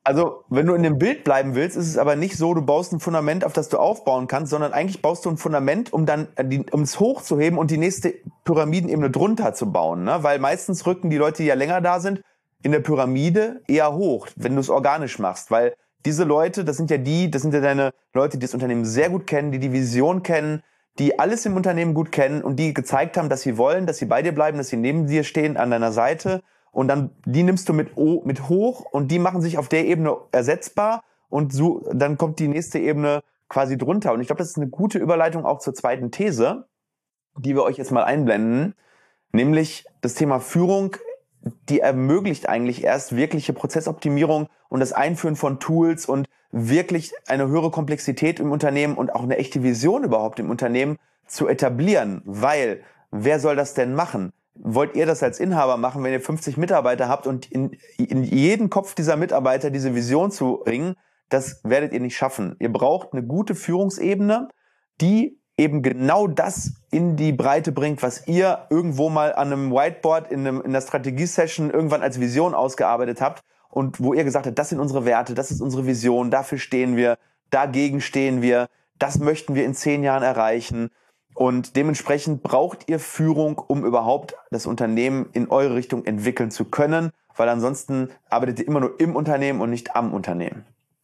Also, wenn du in dem Bild bleiben willst, ist es aber nicht so, du baust ein Fundament, auf das du aufbauen kannst, sondern eigentlich baust du ein Fundament, um dann, um es hochzuheben und die nächste Pyramidenebene drunter zu bauen, ne? Weil meistens rücken die Leute, die ja länger da sind, in der Pyramide eher hoch, wenn du es organisch machst, weil diese Leute, das sind ja die, das sind ja deine Leute, die das Unternehmen sehr gut kennen, die die Vision kennen, die alles im Unternehmen gut kennen und die gezeigt haben, dass sie wollen, dass sie bei dir bleiben, dass sie neben dir stehen, an deiner Seite. Und dann, die nimmst du mit, mit hoch und die machen sich auf der Ebene ersetzbar und so, dann kommt die nächste Ebene quasi drunter. Und ich glaube, das ist eine gute Überleitung auch zur zweiten These, die wir euch jetzt mal einblenden, nämlich das Thema Führung, die ermöglicht eigentlich erst wirkliche Prozessoptimierung und das Einführen von Tools und wirklich eine höhere Komplexität im Unternehmen und auch eine echte Vision überhaupt im Unternehmen zu etablieren. Weil, wer soll das denn machen? Wollt ihr das als Inhaber machen, wenn ihr fünfzig Mitarbeiter habt und in, in jeden Kopf dieser Mitarbeiter diese Vision zu bringen? Das werdet ihr nicht schaffen. Ihr braucht eine gute Führungsebene, die eben genau das in die Breite bringt, was ihr irgendwo mal an einem Whiteboard in, einem, in der Strategie-Session irgendwann als Vision ausgearbeitet habt und wo ihr gesagt habt, das sind unsere Werte, das ist unsere Vision, dafür stehen wir, dagegen stehen wir, das möchten wir in zehn Jahren erreichen. Und dementsprechend braucht ihr Führung, um überhaupt das Unternehmen in eure Richtung entwickeln zu können, weil ansonsten arbeitet ihr immer nur im Unternehmen und nicht am Unternehmen.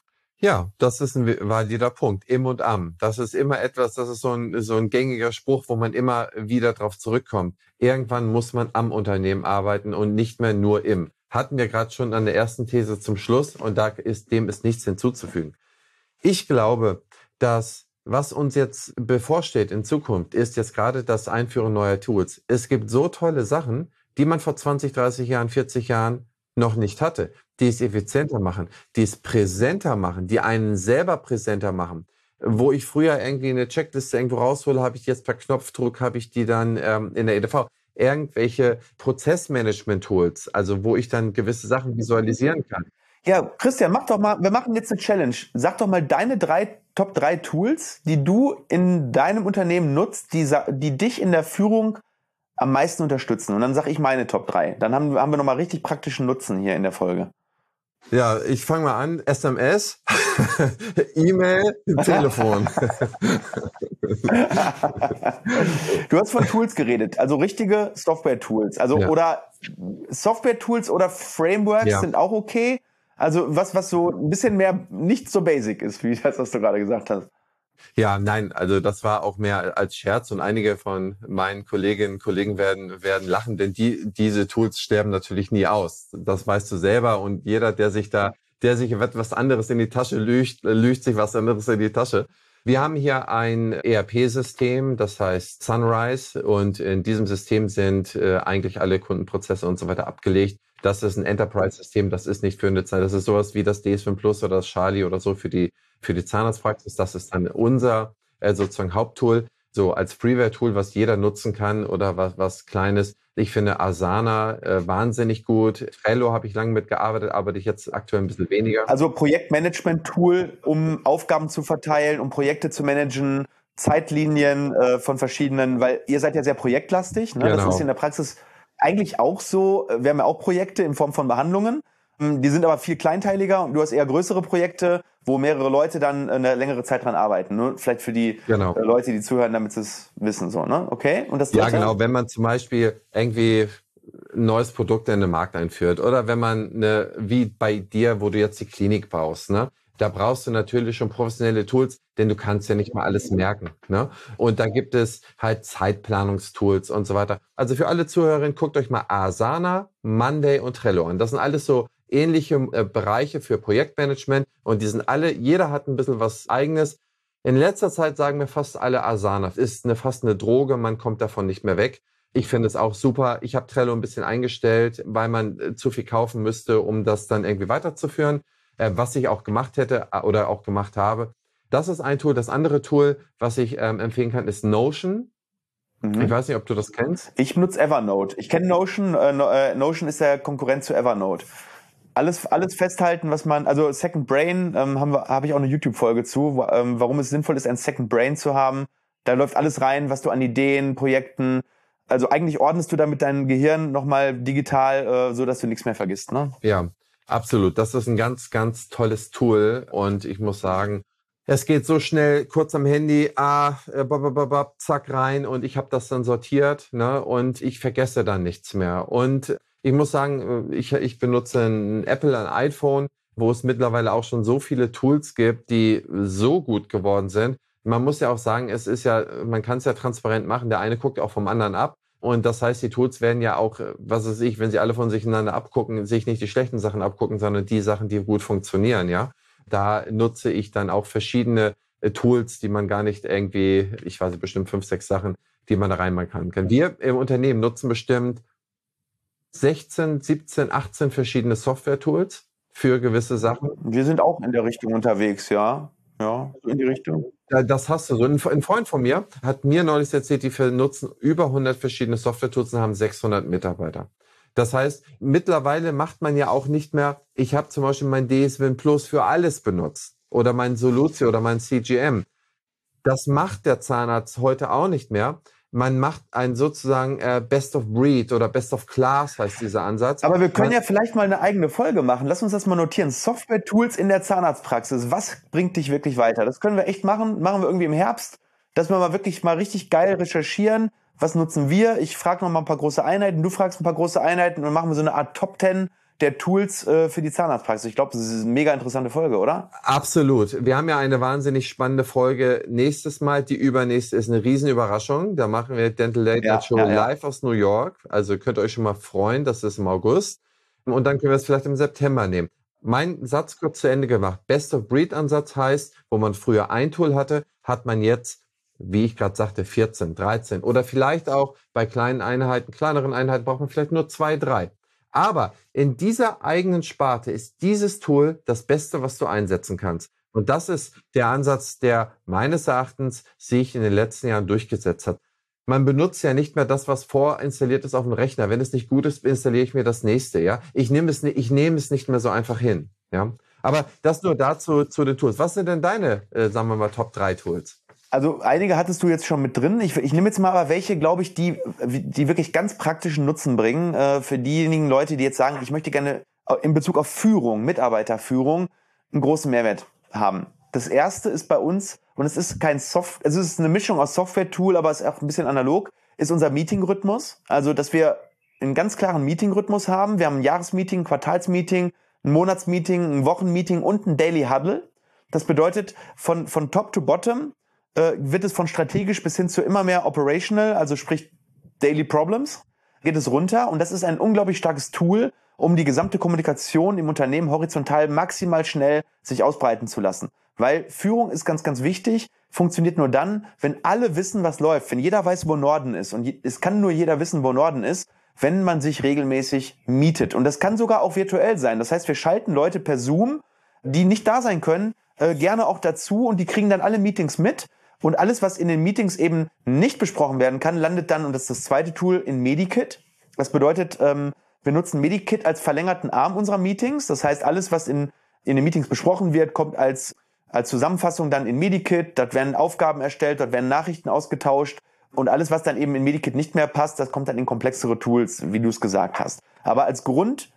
Ja, das ist ein valider Punkt. Im und am. Das ist immer etwas, das ist so ein, so ein gängiger Spruch, wo man immer wieder drauf zurückkommt. Irgendwann muss man am Unternehmen arbeiten und nicht mehr nur im. Hatten wir gerade schon an der ersten These zum Schluss und da ist, dem ist nichts hinzuzufügen. Ich glaube, dass was uns jetzt bevorsteht in Zukunft, ist jetzt gerade das Einführen neuer Tools. Es gibt so tolle Sachen, die man vor zwanzig, dreißig Jahren, vierzig Jahren noch nicht hatte, die es effizienter machen, die es präsenter machen, die einen selber präsenter machen. Wo ich früher irgendwie eine Checkliste irgendwo raushole, habe ich jetzt per Knopfdruck, habe ich die dann ähm, in der E D V. Irgendwelche Prozessmanagement-Tools, also wo ich dann gewisse Sachen visualisieren kann. Ja, Christian, mach doch mal, wir machen jetzt eine Challenge. Sag doch mal deine drei Top drei Tools, die du in deinem Unternehmen nutzt, die, die dich in der Führung am meisten unterstützen. Und dann sage ich meine Top drei. Dann haben, haben wir nochmal richtig praktischen Nutzen hier in der Folge. Ja, ich fange mal an. S M S, E-Mail, Telefon. Du hast von Tools geredet, also richtige Software-Tools. Also ja. Oder Software-Tools oder Frameworks ja. sind auch okay. Also was, was so ein bisschen mehr nicht so basic ist, wie das, was du gerade gesagt hast. Ja, nein, also das war auch mehr als Scherz und einige von meinen Kolleginnen und Kollegen werden, werden lachen, denn die, diese Tools sterben natürlich nie aus. Das weißt du selber und jeder, der sich da, der sich etwas anderes in die Tasche lügt, lügt sich was anderes in die Tasche. Wir haben hier ein E R P-System, das heißt Sunrise und in diesem System sind äh, eigentlich alle Kundenprozesse und so weiter abgelegt. Das ist ein Enterprise-System, das ist nicht für eine Zeit. Das ist sowas wie das D S fünf Plus oder das Charlie oder so für die für die Zahnarztpraxis. Das ist dann unser äh, sozusagen Haupttool, so als Freeware-Tool, was jeder nutzen kann oder was was Kleines. Ich finde Asana äh, wahnsinnig gut. Trello habe ich lange mitgearbeitet, arbeite ich jetzt aktuell ein bisschen weniger. Also Projektmanagement-Tool, um Aufgaben zu verteilen, um Projekte zu managen, Zeitlinien äh, von verschiedenen, weil ihr seid ja sehr projektlastig. Ne? Genau. Das ist in der Praxis eigentlich auch so. Wir haben ja auch Projekte in Form von Behandlungen. Die sind aber viel kleinteiliger und du hast eher größere Projekte, wo mehrere Leute dann eine längere Zeit dran arbeiten. Nur vielleicht für die genau. Leute, die zuhören, damit sie es wissen. So, ne? Okay? Und das ja, genau. Wenn man zum Beispiel irgendwie ein neues Produkt in den Markt einführt oder wenn man eine, wie bei dir, wo du jetzt die Klinik baust, ne? Da brauchst du natürlich schon professionelle Tools, denn du kannst ja nicht mal alles merken. Ne? Und da gibt es halt Zeitplanungstools und so weiter. Also für alle Zuhörerinnen, guckt euch mal Asana, Monday und Trello an. Das sind alles so ähnliche äh, Bereiche für Projektmanagement und die sind alle, jeder hat ein bisschen was Eigenes. In letzter Zeit sagen mir fast alle, Asana ist eine, fast eine Droge, man kommt davon nicht mehr weg. Ich finde es auch super. Ich habe Trello ein bisschen eingestellt, weil man äh, zu viel kaufen müsste, um das dann irgendwie weiterzuführen. Was ich auch gemacht hätte oder auch gemacht habe. Das ist ein Tool. Das andere Tool, was ich ähm, empfehlen kann, ist Notion. Mhm. Ich weiß nicht, ob du das kennst. Ich nutze Evernote. Ich kenne Notion. Äh, Notion ist der Konkurrent zu Evernote. Alles, alles festhalten, was man, also Second Brain, ähm, haben wir, habe ich auch eine YouTube-Folge zu, wo, ähm, warum es sinnvoll ist, ein Second Brain zu haben. Da läuft alles rein, was du an Ideen, Projekten, also eigentlich ordnest du damit dein Gehirn nochmal digital, äh, so dass du nichts mehr vergisst, ne? Ja. Absolut. Das ist ein ganz, ganz tolles Tool. Und ich muss sagen, es geht so schnell, kurz am Handy, ah, äh, babababab, zack, rein und ich habe das dann sortiert, ne, und ich vergesse dann nichts mehr. Und ich muss sagen, ich, ich benutze ein Apple, ein iPhone, wo es mittlerweile auch schon so viele Tools gibt, die so gut geworden sind. Man muss ja auch sagen, es ist ja, man kann es ja transparent machen. Der eine guckt auch vom anderen ab. Und das heißt, die Tools werden ja auch, was weiß ich, wenn sie alle von sich einander abgucken, sich nicht die schlechten Sachen abgucken, sondern die Sachen, die gut funktionieren, ja. Da nutze ich dann auch verschiedene äh, Tools, die man gar nicht irgendwie, ich weiß nicht, bestimmt fünf, sechs Sachen, die man da reinmachen kann. Wir im Unternehmen nutzen bestimmt sechzehn, siebzehn, achtzehn verschiedene Software-Tools für gewisse Sachen. Wir sind auch in der Richtung unterwegs, ja. Ja, in die Richtung. Das hast du so. Ein Freund von mir hat mir neulich erzählt, die nutzen über hundert verschiedene Software-Tools und haben sechshundert Mitarbeiter. Das heißt, mittlerweile macht man ja auch nicht mehr, ich habe zum Beispiel mein D S Win Plus für alles benutzt oder mein Solutio oder mein C G M. Das macht der Zahnarzt heute auch nicht mehr. Man macht ein sozusagen äh, Best of Breed oder Best of Class heißt dieser Ansatz. Aber wir können Man, ja vielleicht mal eine eigene Folge machen. Lass uns das mal notieren. Software-Tools in der Zahnarztpraxis. Was bringt dich wirklich weiter? Das können wir echt machen. Machen wir irgendwie im Herbst, dass wir mal wirklich mal richtig geil recherchieren. Was nutzen wir? Ich frage noch mal ein paar große Einheiten. Du fragst ein paar große Einheiten und dann machen wir so eine Art Top Ten der Tools äh, für die Zahnarztpraxis. Ich glaube, das ist eine mega interessante Folge, oder? Absolut. Wir haben ja eine wahnsinnig spannende Folge nächstes Mal. Die übernächste ist eine Riesenüberraschung. Da machen wir Dental Late Ja, Night Show ja, ja. live aus New York. Also könnt ihr euch schon mal freuen, das ist im August. Und dann können wir es vielleicht im September nehmen. Mein Satz kurz zu Ende gemacht. Best of Breed Ansatz heißt, wo man früher ein Tool hatte, hat man jetzt, wie ich gerade sagte, vierzehn, dreizehn oder vielleicht auch bei kleinen Einheiten, kleineren Einheiten braucht man vielleicht nur zwei, drei. Aber in dieser eigenen Sparte ist dieses Tool das Beste, was du einsetzen kannst. Und das ist der Ansatz, der meines Erachtens sich in den letzten Jahren durchgesetzt hat. Man benutzt ja nicht mehr das, was vorinstalliert ist auf dem Rechner. Wenn es nicht gut ist, installiere ich mir das nächste. Ja, ich nehme es, ich nehme es nicht mehr so einfach hin. Ja, aber das nur dazu zu den Tools. Was sind denn deine, äh, sagen wir mal, Top drei Tools? Also einige hattest du jetzt schon mit drin. Ich, ich nehme jetzt mal aber welche, glaube ich, die, die wirklich ganz praktischen Nutzen bringen äh, für diejenigen Leute, die jetzt sagen, ich möchte gerne in Bezug auf Führung, Mitarbeiterführung, einen großen Mehrwert haben. Das erste ist bei uns, und es ist kein Soft, es ist eine Mischung aus Software-Tool, aber es ist auch ein bisschen analog, ist unser Meeting-Rhythmus. Also, dass wir einen ganz klaren Meeting-Rhythmus haben. Wir haben ein Jahresmeeting, ein Quartalsmeeting, ein Monatsmeeting, ein Wochenmeeting und ein Daily Huddle. Das bedeutet, von, von Top to Bottom äh, wird es von strategisch bis hin zu immer mehr operational, also sprich Daily Problems, geht es runter. Und das ist ein unglaublich starkes Tool, um die gesamte Kommunikation im Unternehmen horizontal maximal schnell sich ausbreiten zu lassen. Weil Führung ist ganz, ganz wichtig, funktioniert nur dann, wenn alle wissen, was läuft, wenn jeder weiß, wo Norden ist. Und es kann nur jeder wissen, wo Norden ist, wenn man sich regelmäßig mietet. Und das kann sogar auch virtuell sein. Das heißt, wir schalten Leute per Zoom, die nicht da sein können, äh, gerne auch dazu und die kriegen dann alle Meetings mit. Und alles, was in den Meetings eben nicht besprochen werden kann, landet dann, und das ist das zweite Tool, in Medikit. Das bedeutet, ähm, wir nutzen Medikit als verlängerten Arm unserer Meetings. Das heißt, alles, was in, in den Meetings besprochen wird, kommt als, als Zusammenfassung dann in Medikit. Dort werden Aufgaben erstellt, dort werden Nachrichten ausgetauscht. Und alles, was dann eben in Medikit nicht mehr passt, das kommt dann in komplexere Tools, wie du es gesagt hast. Aber als Grund,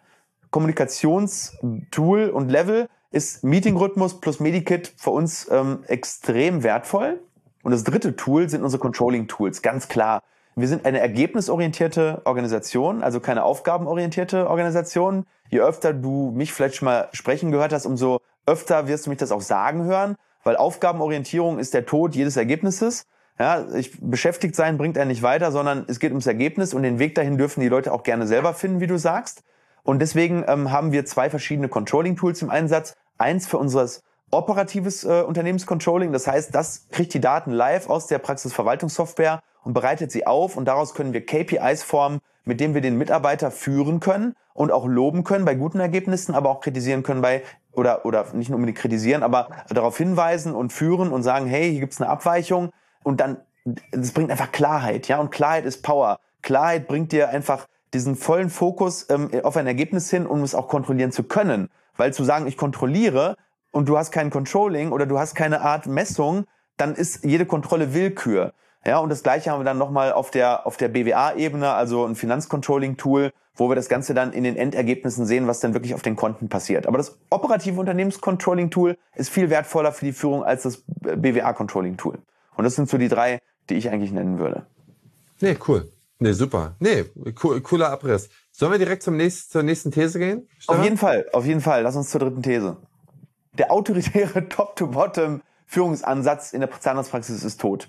Kommunikationstool und Level ist Meeting-Rhythmus plus Medikit für uns ähm, extrem wertvoll. Und das dritte Tool sind unsere Controlling-Tools, ganz klar. Wir sind eine ergebnisorientierte Organisation, also keine aufgabenorientierte Organisation. Je öfter du mich vielleicht schon mal sprechen gehört hast, umso öfter wirst du mich das auch sagen hören, weil Aufgabenorientierung ist der Tod jedes Ergebnisses. Ja, ich, beschäftigt sein bringt einen nicht weiter, sondern es geht ums Ergebnis und den Weg dahin dürfen die Leute auch gerne selber finden, wie du sagst. Und deswegen ähm, haben wir zwei verschiedene Controlling-Tools im Einsatz. Eins für unseres operatives äh, Unternehmenscontrolling, das heißt, das kriegt die Daten live aus der Praxisverwaltungssoftware und bereitet sie auf und daraus können wir K P Is formen, mit denen wir den Mitarbeiter führen können und auch loben können bei guten Ergebnissen, aber auch kritisieren können bei, oder oder nicht nur unbedingt kritisieren, aber darauf hinweisen und führen und sagen, hey, hier gibt's eine Abweichung und dann, das bringt einfach Klarheit, ja, und Klarheit ist Power. Klarheit bringt dir einfach diesen vollen Fokus ähm, auf ein Ergebnis hin, um es auch kontrollieren zu können, weil zu sagen, ich kontrolliere und du hast kein Controlling oder du hast keine Art Messung, dann ist jede Kontrolle Willkür. Ja, und das Gleiche haben wir dann nochmal auf der, auf der B W A-Ebene, also ein Finanzcontrolling-Tool, wo wir das Ganze dann in den Endergebnissen sehen, was dann wirklich auf den Konten passiert. Aber das operative Unternehmenscontrolling-Tool ist viel wertvoller für die Führung als das B W A-Controlling-Tool. Und das sind so die drei, die ich eigentlich nennen würde. Nee, cool. Nee, super. Nee, cool, cooler Abriss. Sollen wir direkt zum nächsten, zur nächsten These gehen? Stefan? Auf jeden Fall, auf jeden Fall. Lass uns zur dritten These. Der autoritäre Top-to-Bottom-Führungsansatz in der Zahnarztpraxis ist tot.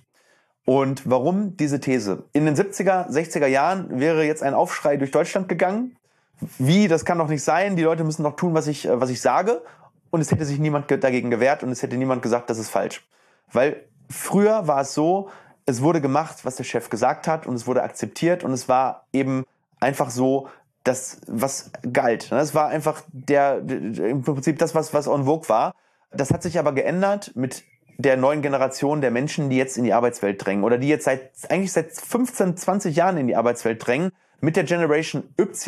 Und warum diese These? In den siebziger, sechziger Jahren wäre jetzt ein Aufschrei durch Deutschland gegangen. Wie, das kann doch nicht sein, die Leute müssen doch tun, was ich, was ich sage. Und es hätte sich niemand dagegen gewehrt und es hätte niemand gesagt, das ist falsch. Weil früher war es so, es wurde gemacht, was der Chef gesagt hat und es wurde akzeptiert und es war eben einfach so, das, was galt. Es war einfach der, im Prinzip das, was, was en vogue war. Das hat sich aber geändert mit der neuen Generation der Menschen, die jetzt in die Arbeitswelt drängen oder die jetzt seit eigentlich seit fünfzehn, zwanzig Jahren in die Arbeitswelt drängen. Mit der Generation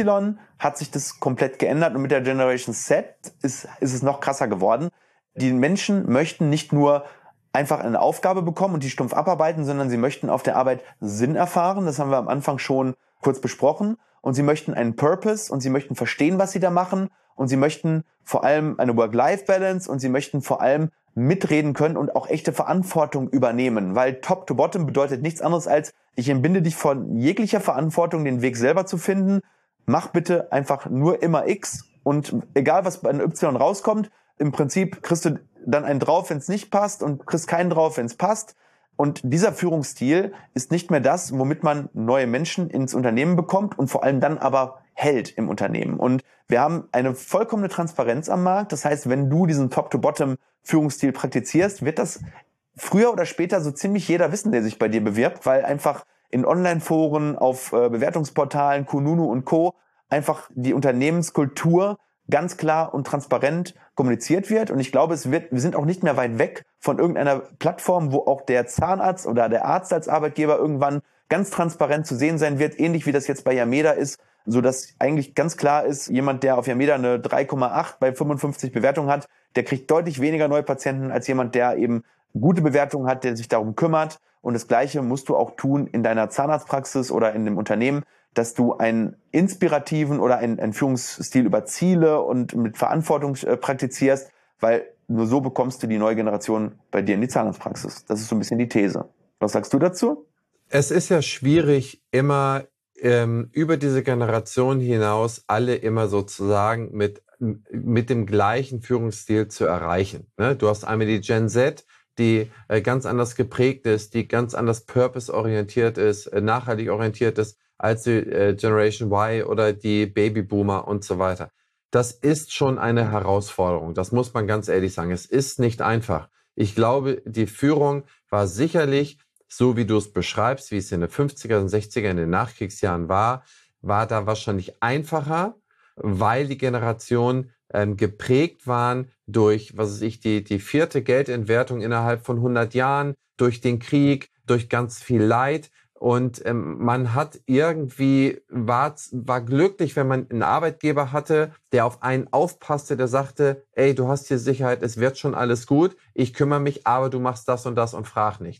Y hat sich das komplett geändert und mit der Generation Z ist, ist es noch krasser geworden. Die Menschen möchten nicht nur einfach eine Aufgabe bekommen und die stumpf abarbeiten, sondern sie möchten auf der Arbeit Sinn erfahren. Das haben wir am Anfang schon kurz besprochen. Und sie möchten einen Purpose und sie möchten verstehen, was sie da machen. Und sie möchten vor allem eine Work-Life-Balance und sie möchten vor allem mitreden können und auch echte Verantwortung übernehmen. Weil Top-to-Bottom bedeutet nichts anderes als, ich entbinde dich von jeglicher Verantwortung, den Weg selber zu finden. Mach bitte einfach nur immer X und egal, was bei einem Y rauskommt, im Prinzip kriegst du dann einen drauf, wenn es nicht passt und kriegst keinen drauf, wenn es passt. Und dieser Führungsstil ist nicht mehr das, womit man neue Menschen ins Unternehmen bekommt und vor allem dann aber hält im Unternehmen. Und wir haben eine vollkommene Transparenz am Markt. Das heißt, wenn du diesen Top-to-Bottom-Führungsstil praktizierst, wird das früher oder später so ziemlich jeder wissen, der sich bei dir bewirbt, weil einfach in Online-Foren, auf äh, Bewertungsportalen, Kununu und Co. einfach die Unternehmenskultur ganz klar und transparent kommuniziert wird. Und ich glaube, es wird, wir sind auch nicht mehr weit weg von irgendeiner Plattform, wo auch der Zahnarzt oder der Arzt als Arbeitgeber irgendwann ganz transparent zu sehen sein wird, ähnlich wie das jetzt bei Yameda ist, so dass eigentlich ganz klar ist, jemand, der auf Yameda eine drei Komma acht bei fünfundfünfzig Bewertungen hat, der kriegt deutlich weniger Neupatienten als jemand, der eben gute Bewertungen hat, der sich darum kümmert. Und das Gleiche musst du auch tun in deiner Zahnarztpraxis oder in dem Unternehmen, dass du einen inspirativen oder einen, einen Führungsstil über Ziele und mit Verantwortung äh, praktizierst, weil nur so bekommst du die neue Generation bei dir in die Zahnarztpraxis. Das ist so ein bisschen die These. Was sagst du dazu? Es ist ja schwierig, immer ähm, über diese Generation hinaus alle immer sozusagen mit, mit dem gleichen Führungsstil zu erreichen. Ne? Du hast einmal die Gen Z, die äh, ganz anders geprägt ist, die ganz anders purpose-orientiert ist, äh, nachhaltig orientiert ist, als die äh, Generation Y oder die Babyboomer und so weiter. Das ist schon eine Herausforderung. Das muss man ganz ehrlich sagen. Es ist nicht einfach. Ich glaube, die Führung war sicherlich, so wie du es beschreibst, wie es in den fünfziger und sechziger, in den Nachkriegsjahren war, war da wahrscheinlich einfacher, weil die Generationen ähm, geprägt waren durch, was weiß ich, die, die vierte Geldentwertung innerhalb von hundert Jahren, durch den Krieg, durch ganz viel Leid. Und ähm, man hat irgendwie, war, war glücklich, wenn man einen Arbeitgeber hatte, der auf einen aufpasste, der sagte, ey, du hast hier Sicherheit, es wird schon alles gut, ich kümmere mich, aber du machst das und das und frag nicht.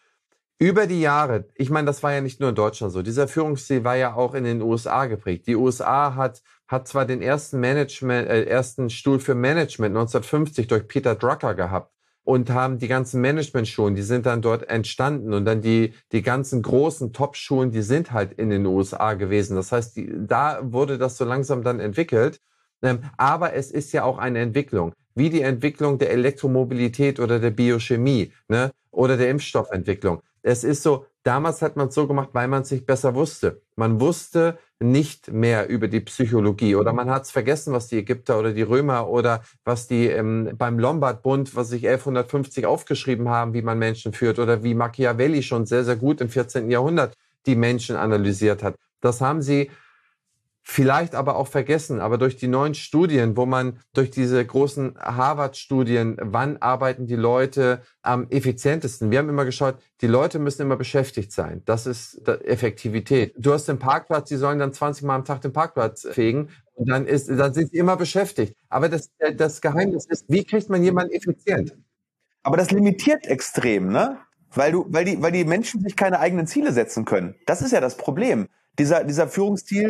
Über die Jahre, ich meine, das war ja nicht nur in Deutschland so, dieser Führungsstil war ja auch in den U S A geprägt. Die U S A hat, hat zwar den ersten Management, äh, ersten Stuhl für Management neunzehnhundertfünfzig durch Peter Drucker gehabt, und haben die ganzen Management-Schulen, die sind dann dort entstanden und dann die die ganzen großen Top-Schulen, die sind halt in den U S A gewesen. Das heißt, die, da wurde das so langsam dann entwickelt. Ähm, aber es ist ja auch eine Entwicklung, wie die Entwicklung der Elektromobilität oder der Biochemie, ne, oder der Impfstoffentwicklung. Es ist so, damals hat man es so gemacht, weil man es sich besser wusste. Man wusste nicht mehr über die Psychologie oder man hat es vergessen, was die Ägypter oder die Römer oder was die ähm, beim Lombardbund, was sich elfhundertfünfzig aufgeschrieben haben, wie man Menschen führt oder wie Machiavelli schon sehr, sehr gut im vierzehnten Jahrhundert die Menschen analysiert hat. Das haben sie vielleicht aber auch vergessen, aber durch die neuen Studien, wo man durch diese großen Harvard-Studien, wann arbeiten die Leute am effizientesten? Wir haben immer geschaut, die Leute müssen immer beschäftigt sein. Das ist Effektivität. Du hast den Parkplatz, die sollen dann zwanzig Mal am Tag den Parkplatz fegen und dann ist, dann sind sie immer beschäftigt. Aber das, das Geheimnis ist, wie kriegt man jemanden effizient? Aber das limitiert extrem, ne? Weil du, weil die, weil die Menschen sich keine eigenen Ziele setzen können. Das ist ja das Problem. Dieser, dieser Führungsstil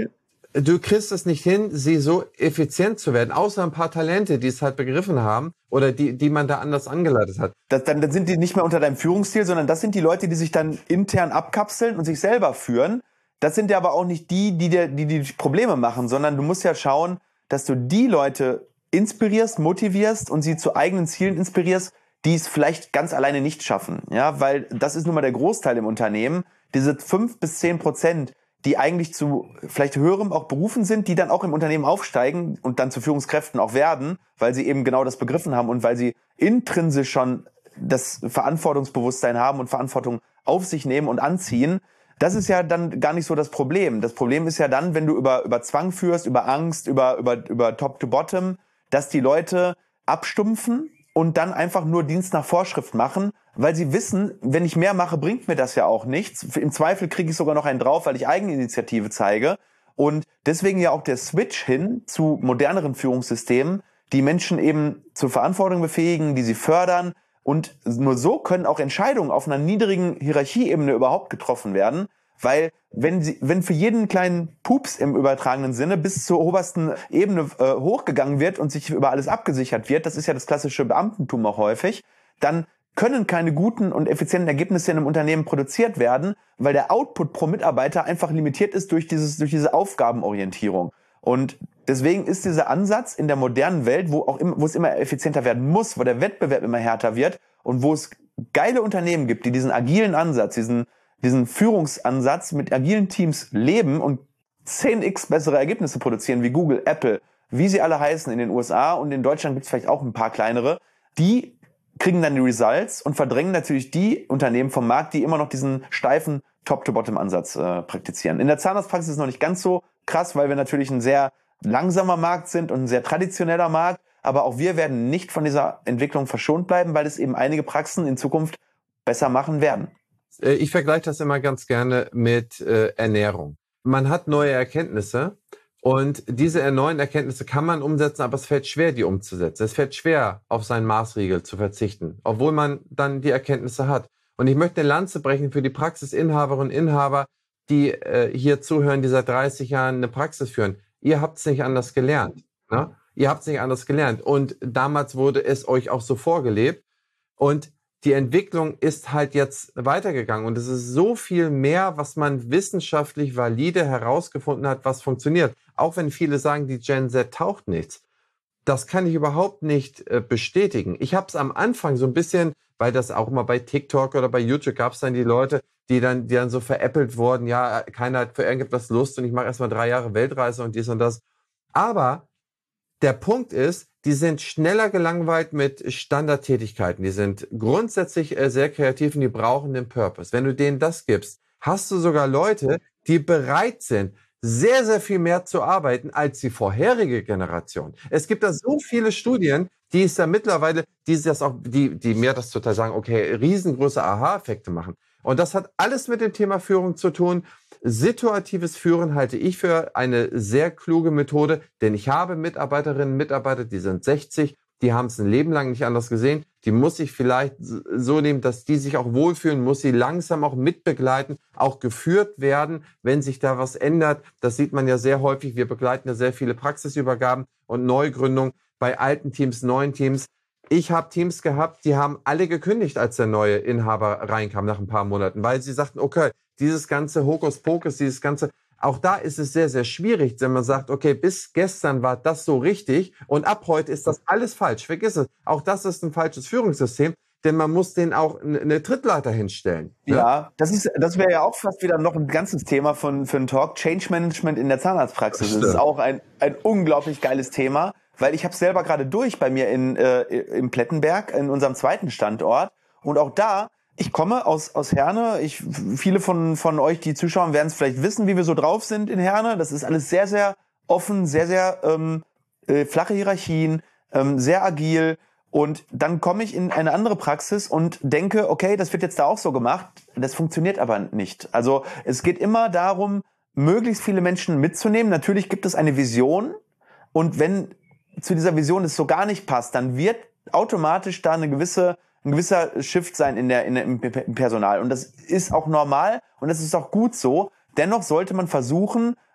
du kriegst es nicht hin, sie so effizient zu werden, außer ein paar Talente, die es halt begriffen haben oder die, die man da anders angeleitet hat. Das, dann, dann sind die nicht mehr unter deinem Führungsstil, sondern das sind die Leute, die sich dann intern abkapseln und sich selber führen. Das sind ja aber auch nicht die, die dir die, die Probleme machen, sondern du musst ja schauen, dass du die Leute inspirierst, motivierst und sie zu eigenen Zielen inspirierst, die es vielleicht ganz alleine nicht schaffen. Ja, weil das ist nun mal der Großteil im Unternehmen. Diese fünf bis zehn Prozent, die eigentlich zu vielleicht höherem auch berufen sind, die dann auch im Unternehmen aufsteigen und dann zu Führungskräften auch werden, weil sie eben genau das begriffen haben und weil sie intrinsisch schon das Verantwortungsbewusstsein haben und Verantwortung auf sich nehmen und anziehen. Das ist ja dann gar nicht so das Problem. Das Problem ist ja dann, wenn du über, über Zwang führst, über Angst, über, über, über Top to Bottom, dass die Leute abstumpfen und dann einfach nur Dienst nach Vorschrift machen, weil sie wissen, wenn ich mehr mache, bringt mir das ja auch nichts. Im Zweifel kriege ich sogar noch einen drauf, weil ich Eigeninitiative zeige. Und deswegen ja auch der Switch hin zu moderneren Führungssystemen, die Menschen eben zur Verantwortung befähigen, die sie fördern. Und nur so können auch Entscheidungen auf einer niedrigen Hierarchieebene überhaupt getroffen werden. Weil wenn sie, wenn für jeden kleinen Pups im übertragenen Sinne bis zur obersten Ebene äh, hochgegangen wird und sich über alles abgesichert wird, das ist ja das klassische Beamtentum auch häufig, dann können keine guten und effizienten Ergebnisse in einem Unternehmen produziert werden, weil der Output pro Mitarbeiter einfach limitiert ist durch dieses, durch diese Aufgabenorientierung. Und deswegen ist dieser Ansatz in der modernen Welt, wo auch immer, wo es immer effizienter werden muss, wo der Wettbewerb immer härter wird und wo es geile Unternehmen gibt, die diesen agilen Ansatz, diesen diesen Führungsansatz mit agilen Teams leben und zehn x bessere Ergebnisse produzieren, wie Google, Apple, wie sie alle heißen in den U S A, und in Deutschland gibt es vielleicht auch ein paar kleinere, die kriegen dann die Results und verdrängen natürlich die Unternehmen vom Markt, die immer noch diesen steifen Top-to-Bottom-Ansatz äh, praktizieren. In der Zahnarztpraxis ist es noch nicht ganz so krass, weil wir natürlich ein sehr langsamer Markt sind und ein sehr traditioneller Markt, aber auch wir werden nicht von dieser Entwicklung verschont bleiben, weil es eben einige Praxen in Zukunft besser machen werden. Ich vergleiche das immer ganz gerne mit äh, Ernährung. Man hat neue Erkenntnisse und diese neuen Erkenntnisse kann man umsetzen, aber es fällt schwer, die umzusetzen. Es fällt schwer, auf seinen Maßriegel zu verzichten, obwohl man dann die Erkenntnisse hat. Und ich möchte eine Lanze brechen für die Praxisinhaberinnen und Inhaber, die äh, hier zuhören, die seit dreißig Jahren eine Praxis führen. Ihr habt es nicht anders gelernt. Ne? Ihr habt es nicht anders gelernt. Und damals wurde es euch auch so vorgelebt. Und die Entwicklung ist halt jetzt weitergegangen und es ist so viel mehr, was man wissenschaftlich valide herausgefunden hat, was funktioniert. Auch wenn viele sagen, die Gen Z taucht nichts. Das kann ich überhaupt nicht äh, bestätigen. Ich habe es am Anfang so ein bisschen, weil das auch mal bei TikTok oder bei YouTube gab es dann die Leute, die dann, die dann so veräppelt wurden, ja, keiner hat für irgendetwas Lust und ich mache erstmal drei Jahre Weltreise und dies und das. Aber der Punkt ist, die sind schneller gelangweilt mit Standardtätigkeiten. Die sind grundsätzlich äh, sehr kreativ und die brauchen den Purpose. Wenn du denen das gibst, hast du sogar Leute, die bereit sind, sehr, sehr viel mehr zu arbeiten als die vorherige Generation. Es gibt da so viele Studien, die es da mittlerweile, die das auch, die, die mir das total sagen, okay, riesengroße Aha-Effekte machen. Und das hat alles mit dem Thema Führung zu tun. Situatives Führen halte ich für eine sehr kluge Methode, denn ich habe Mitarbeiterinnen und Mitarbeiter, die sind sechzig, die haben es ein Leben lang nicht anders gesehen. Die muss ich vielleicht so nehmen, dass die sich auch wohlfühlen, muss sie langsam auch mitbegleiten, auch geführt werden, wenn sich da was ändert. Das sieht man ja sehr häufig. Wir begleiten ja sehr viele Praxisübergaben und Neugründungen bei alten Teams, neuen Teams. Ich habe Teams gehabt, die haben alle gekündigt, als der neue Inhaber reinkam nach ein paar Monaten, weil sie sagten, okay, dieses ganze Hokuspokus, dieses ganze, auch da ist es sehr, sehr schwierig, wenn man sagt, okay, bis gestern war das so richtig und ab heute ist das alles falsch. Vergiss es. Auch das ist ein falsches Führungssystem, denn man muss denen auch eine Trittleiter hinstellen. Ja, ja, das ist, das wäre ja auch fast wieder noch ein ganzes Thema von, für einen Talk. Change Management in der Zahnarztpraxis. Das, das ist auch ein, ein unglaublich geiles Thema, weil ich habe es selber gerade durch bei mir in, äh, im Plettenberg, in unserem zweiten Standort. Und auch da, ich komme aus, aus Herne. Ich, viele von, von euch, die zuschauen, werden es vielleicht wissen, wie wir so drauf sind in Herne. Das ist alles sehr, sehr offen, sehr, sehr ähm, äh, flache Hierarchien, ähm, sehr agil. Und dann komme ich in eine andere Praxis und denke, okay, das wird jetzt da auch so gemacht. Das funktioniert aber nicht. Also es geht immer darum, möglichst viele Menschen mitzunehmen. Natürlich gibt es eine Vision. Und wenn zu dieser Vision es so gar nicht passt, dann wird automatisch da eine gewisse ein gewisser Shift sein in der, in der, im Personal. Und das ist auch normal und das ist auch gut so. Dennoch sollte man versuchen,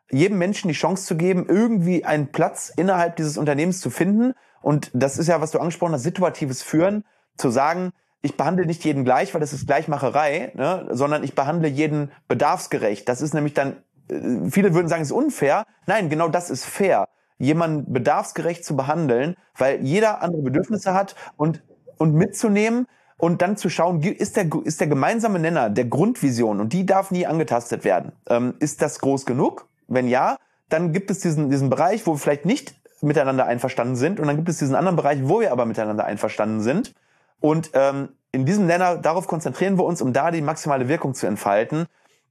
jedem Menschen die Chance zu geben, irgendwie einen Platz innerhalb dieses Unternehmens zu finden. Und das ist ja, was du angesprochen hast, situatives Führen, zu sagen, ich behandle nicht jeden gleich, weil das ist Gleichmacherei, ne, sondern ich behandle jeden bedarfsgerecht. Das ist nämlich dann, viele würden sagen, es ist unfair. Nein, genau das ist fair, jemanden bedarfsgerecht zu behandeln, weil jeder andere Bedürfnisse hat und, und mitzunehmen und dann zu schauen, ist der, ist der gemeinsame Nenner der Grundvision, und die darf nie angetastet werden. Ähm, ist das groß genug? Wenn ja, dann gibt es diesen, diesen Bereich, wo wir vielleicht nicht miteinander einverstanden sind, und dann gibt es diesen anderen Bereich, wo wir aber miteinander einverstanden sind. Und ähm, in diesem Nenner, darauf konzentrieren wir uns, um da die maximale Wirkung zu entfalten.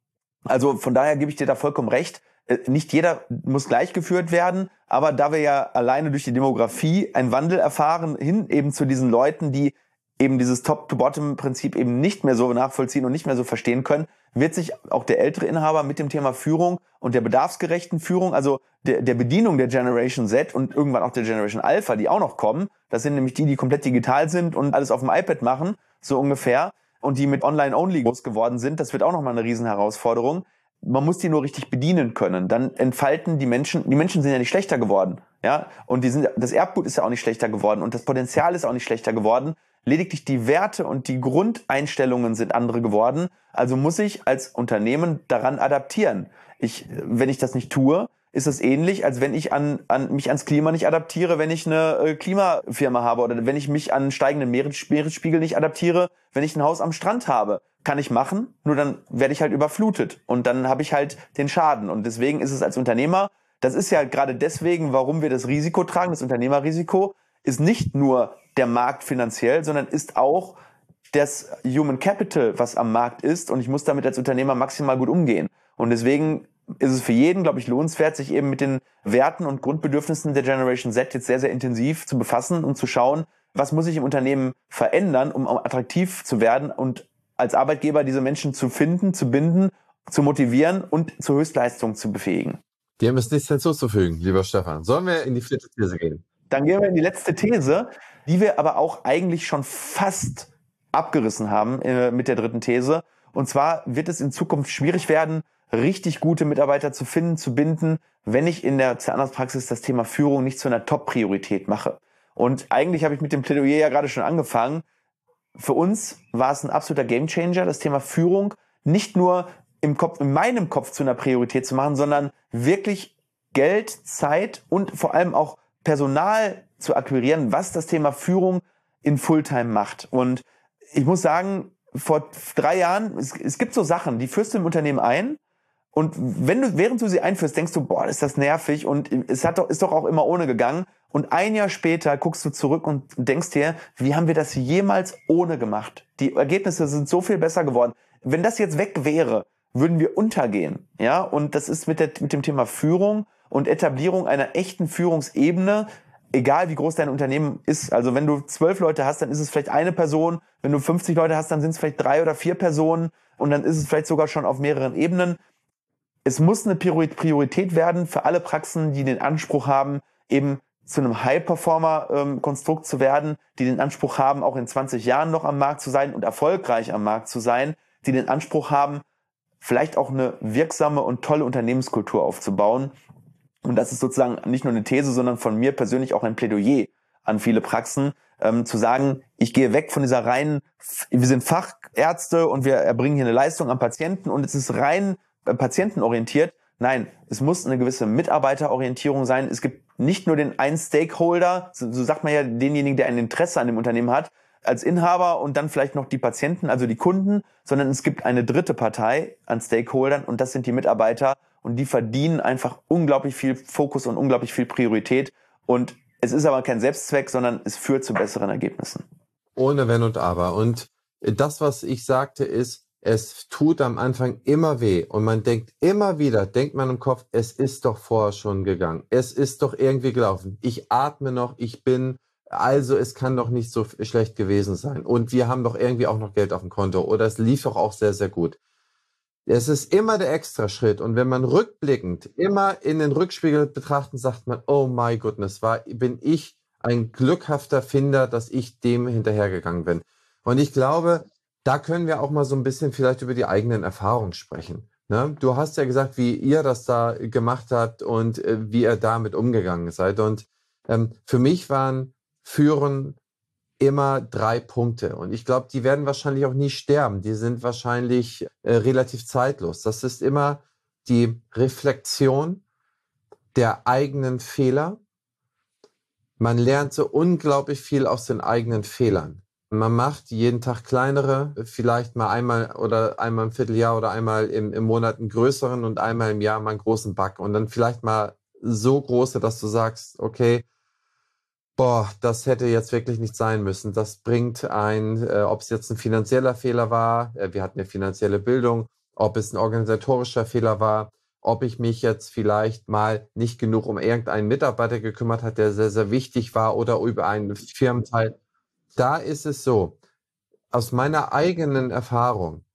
Also von daher gebe ich dir da vollkommen recht. Äh, nicht jeder muss gleich geführt werden, aber da wir ja alleine durch die Demografie einen Wandel erfahren, hin eben zu diesen Leuten, die eben dieses Top-to-Bottom-Prinzip eben nicht mehr so nachvollziehen und nicht mehr so verstehen können, wird sich auch der ältere Inhaber mit dem Thema Führung und der bedarfsgerechten Führung, also der, der Bedienung der Generation Z und irgendwann auch der Generation Alpha, die auch noch kommen, das sind nämlich die, die komplett digital sind und alles auf dem iPad machen, so ungefähr, und die mit Online-Only groß geworden sind, das wird auch nochmal eine Riesenherausforderung. Man muss die nur richtig bedienen können. Dann entfalten die Menschen, die Menschen sind ja nicht schlechter geworden, ja, und die sind, das Erbgut ist ja auch nicht schlechter geworden und das Potenzial ist auch nicht schlechter geworden. Lediglich die Werte und die Grundeinstellungen sind andere geworden. Also muss ich als Unternehmen daran adaptieren. Ich, wenn ich das nicht tue, ist es ähnlich, als wenn ich an, an mich ans Klima nicht adaptiere, wenn ich eine äh, Klimafirma habe, oder wenn ich mich an steigenden Meeres, Meeresspiegel nicht adaptiere, wenn ich ein Haus am Strand habe. Kann ich machen, nur dann werde ich halt überflutet und dann habe ich halt den Schaden. Und deswegen ist es als Unternehmer, das ist ja gerade deswegen, warum wir das Risiko tragen, das Unternehmerrisiko, ist nicht nur der Markt finanziell, sondern ist auch das Human Capital, was am Markt ist, und ich muss damit als Unternehmer maximal gut umgehen. Und deswegen ist es für jeden, glaube ich, lohnenswert, sich eben mit den Werten und Grundbedürfnissen der Generation Z jetzt sehr, sehr intensiv zu befassen und zu schauen, was muss ich im Unternehmen verändern, um attraktiv zu werden und als Arbeitgeber diese Menschen zu finden, zu binden, zu motivieren und zur Höchstleistung zu befähigen. Dem ist nichts hinzuzufügen, lieber Stefan. Sollen wir in die vierte These gehen? Dann gehen wir in die letzte These, die wir aber auch eigentlich schon fast abgerissen haben äh, mit der dritten These. Und zwar wird es in Zukunft schwierig werden, richtig gute Mitarbeiter zu finden, zu binden, wenn ich in der Zahnarztpraxis das Thema Führung nicht zu einer Top-Priorität mache. Und eigentlich habe ich mit dem Plädoyer ja gerade schon angefangen. Für uns war es ein absoluter Gamechanger, das Thema Führung nicht nur im Kopf, in meinem Kopf zu einer Priorität zu machen, sondern wirklich Geld, Zeit und vor allem auch Personal zu akquirieren, was das Thema Führung in Fulltime macht. Und ich muss sagen, vor drei Jahren, es, es gibt so Sachen, die führst du im Unternehmen ein, und wenn du, während du sie einführst, denkst du, boah, ist das nervig, und es hat doch, ist doch auch immer ohne gegangen. Und ein Jahr später guckst du zurück und denkst dir, wie haben wir das jemals ohne gemacht? Die Ergebnisse sind so viel besser geworden. Wenn das jetzt weg wäre, würden wir untergehen. Ja, und das ist mit, der, mit dem Thema Führung und Etablierung einer echten Führungsebene, egal wie groß dein Unternehmen ist. Also wenn du zwölf Leute hast, dann ist es vielleicht eine Person. Wenn du fünfzig Leute hast, dann sind es vielleicht drei oder vier Personen. Und dann ist es vielleicht sogar schon auf mehreren Ebenen. Es muss eine Priorität werden für alle Praxen, die den Anspruch haben, eben zu einem High-Performer-Konstrukt zu werden, die den Anspruch haben, auch in zwanzig Jahren noch am Markt zu sein und erfolgreich am Markt zu sein, die den Anspruch haben, vielleicht auch eine wirksame und tolle Unternehmenskultur aufzubauen. Und das ist sozusagen nicht nur eine These, sondern von mir persönlich auch ein Plädoyer an viele Praxen, ähm, zu sagen, ich gehe weg von dieser reinen, wir sind Fachärzte und wir erbringen hier eine Leistung am Patienten und es ist rein patientenorientiert. Nein, es muss eine gewisse Mitarbeiterorientierung sein. Es gibt nicht nur den einen Stakeholder, so, so sagt man ja, denjenigen, der ein Interesse an dem Unternehmen hat, als Inhaber und dann vielleicht noch die Patienten, also die Kunden, sondern es gibt eine dritte Partei an Stakeholdern und das sind die Mitarbeiter, und die verdienen einfach unglaublich viel Fokus und unglaublich viel Priorität, und es ist aber kein Selbstzweck, sondern es führt zu besseren Ergebnissen. Ohne Wenn und Aber. Und das, was ich sagte, ist, es tut am Anfang immer weh und man denkt immer wieder, denkt man im Kopf, es ist doch vorher schon gegangen. Es ist doch irgendwie gelaufen. Ich atme noch, ich bin, also es kann doch nicht so schlecht gewesen sein. Und wir haben doch irgendwie auch noch Geld auf dem Konto oder es lief doch auch sehr, sehr gut. Es ist immer der Extraschritt, und wenn man rückblickend immer in den Rückspiegel betrachtet, sagt man, oh my goodness, war, bin ich ein glückhafter Finder, dass ich dem hinterhergegangen bin. Und ich glaube, da können wir auch mal so ein bisschen vielleicht über die eigenen Erfahrungen sprechen. Ne? Du hast ja gesagt, wie ihr das da gemacht habt und äh, wie ihr damit umgegangen seid. Und ähm, für mich waren Führen immer drei Punkte. Und ich glaube, die werden wahrscheinlich auch nie sterben. Die sind wahrscheinlich äh, relativ zeitlos. Das ist immer die Reflexion der eigenen Fehler. Man lernt so unglaublich viel aus den eigenen Fehlern. Man macht jeden Tag kleinere, vielleicht mal einmal oder einmal im Vierteljahr oder einmal im, im Monat einen größeren und einmal im Jahr mal einen großen Bug. Und dann vielleicht mal so große, dass du sagst, okay, boah, das hätte jetzt wirklich nicht sein müssen. Das bringt ein, äh, ob es jetzt ein finanzieller Fehler war, äh, wir hatten eine finanzielle Bildung, ob es ein organisatorischer Fehler war, ob ich mich jetzt vielleicht mal nicht genug um irgendeinen Mitarbeiter gekümmert hat, der sehr, sehr wichtig war oder über einen Firmenteil. Da ist es so, aus meiner eigenen Erfahrung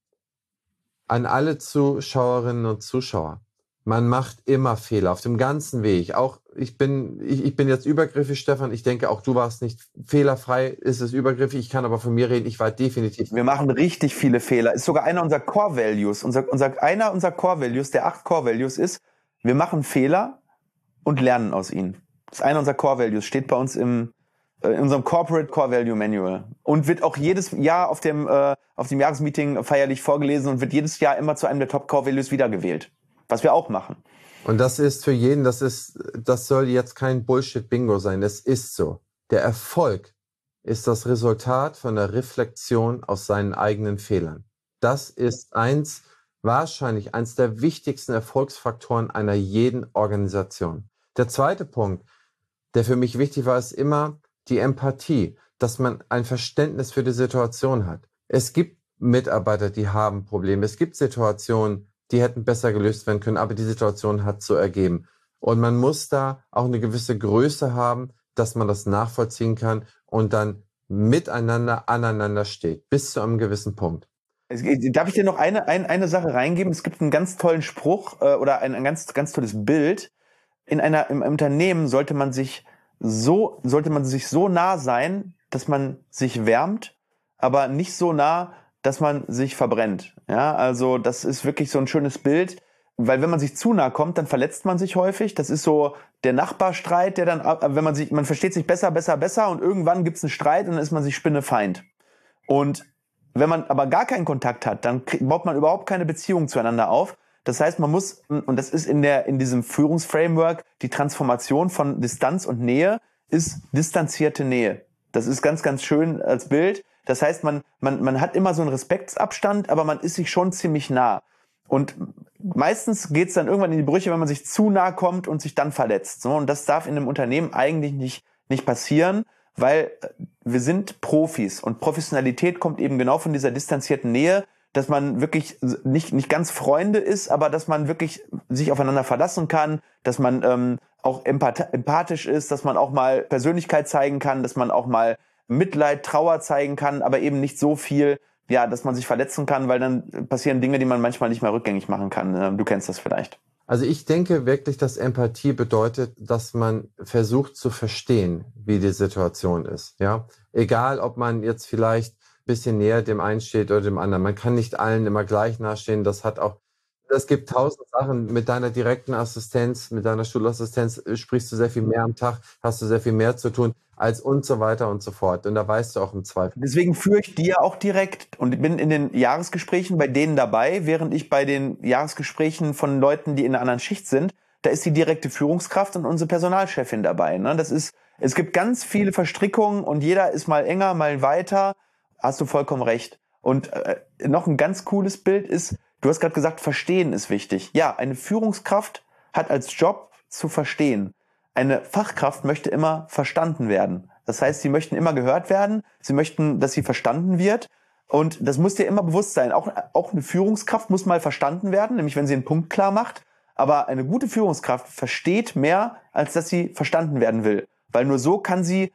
an alle Zuschauerinnen und Zuschauer, man macht immer Fehler auf dem ganzen Weg. Auch ich bin, ich, ich bin jetzt übergriffig, Stefan. Ich denke, auch du warst nicht fehlerfrei. Ist es übergriffig? Ich kann aber von mir reden. Ich war definitiv. Wir machen richtig viele Fehler. Ist sogar einer unserer Core Values. Unser, unser, einer unserer Core Values, der acht Core Values ist, wir machen Fehler und lernen aus ihnen. Das ist einer unserer Core Values. Steht bei uns im, äh, in unserem Corporate Core Value Manual. Und wird auch jedes Jahr auf dem, äh, auf dem Jahresmeeting feierlich vorgelesen und wird jedes Jahr immer zu einem der Top Core Values wiedergewählt. Was wir auch machen. Und das ist für jeden, das ist, das soll jetzt kein Bullshit-Bingo sein. Das ist so. Der Erfolg ist das Resultat von der Reflexion aus seinen eigenen Fehlern. Das ist eins, wahrscheinlich eins der wichtigsten Erfolgsfaktoren einer jeden Organisation. Der zweite Punkt, der für mich wichtig war, ist immer die Empathie, dass man ein Verständnis für die Situation hat. Es gibt Mitarbeiter, die haben Probleme. Es gibt Situationen, die hätten besser gelöst werden können, aber die Situation hat so ergeben. Und man muss da auch eine gewisse Größe haben, dass man das nachvollziehen kann und dann miteinander aneinander steht, bis zu einem gewissen Punkt. Darf ich dir noch eine, eine, eine Sache reingeben? Es gibt einen ganz tollen Spruch äh, oder ein, ein ganz, ganz tolles Bild. In einer, im Unternehmen sollte man sich so, sollte man sich so nah sein, dass man sich wärmt, aber nicht so nah, dass man sich verbrennt. Ja, also das ist wirklich so ein schönes Bild, weil wenn man sich zu nah kommt, dann verletzt man sich häufig. Das ist so der Nachbarstreit, der dann, wenn man sich, man versteht sich besser, besser, besser und irgendwann gibt es einen Streit und dann ist man sich Spinnefeind. Und wenn man aber gar keinen Kontakt hat, dann baut man überhaupt keine Beziehung zueinander auf. Das heißt, man muss, und das ist in der, in diesem Führungsframework, die Transformation von Distanz und Nähe ist distanzierte Nähe. Das ist ganz, ganz schön als Bild. Das heißt, man, man, man hat immer so einen Respektsabstand, aber man ist sich schon ziemlich nah. Und meistens geht es dann irgendwann in die Brüche, wenn man sich zu nah kommt und sich dann verletzt. So, und das darf in einem Unternehmen eigentlich nicht, nicht passieren, weil wir sind Profis und Professionalität kommt eben genau von dieser distanzierten Nähe, dass man wirklich nicht, nicht ganz Freunde ist, aber dass man wirklich sich aufeinander verlassen kann, dass man ähm, auch empath- empathisch ist, dass man auch mal Persönlichkeit zeigen kann, dass man auch mal Mitleid, Trauer zeigen kann, aber eben nicht so viel, ja, dass man sich verletzen kann, weil dann passieren Dinge, die man manchmal nicht mehr rückgängig machen kann. Du kennst das vielleicht. Also ich denke wirklich, dass Empathie bedeutet, dass man versucht zu verstehen, wie die Situation ist. Ja, egal, ob man jetzt vielleicht ein bisschen näher dem einen steht oder dem anderen. Man kann nicht allen immer gleich nahestehen. Das hat auch, es gibt tausend Sachen. Mit deiner direkten Assistenz, mit deiner Schulassistenz sprichst du sehr viel mehr am Tag, hast du sehr viel mehr zu tun als und so weiter und so fort. Und da weißt du auch im Zweifel. Deswegen führe ich die ja auch direkt und bin in den Jahresgesprächen bei denen dabei, während ich bei den Jahresgesprächen von Leuten, die in einer anderen Schicht sind, da ist die direkte Führungskraft und unsere Personalchefin dabei. Ne? Das ist, es gibt ganz viele Verstrickungen und jeder ist mal enger, mal weiter. Hast du vollkommen recht. Und äh, noch ein ganz cooles Bild ist, du hast gerade gesagt, verstehen ist wichtig. Ja, eine Führungskraft hat als Job zu verstehen. Eine Fachkraft möchte immer verstanden werden. Das heißt, sie möchten immer gehört werden. Sie möchten, dass sie verstanden wird. Und das muss dir immer bewusst sein. Auch, auch eine Führungskraft muss mal verstanden werden, nämlich wenn sie einen Punkt klar macht. Aber eine gute Führungskraft versteht mehr, als dass sie verstanden werden will. Weil nur so kann sie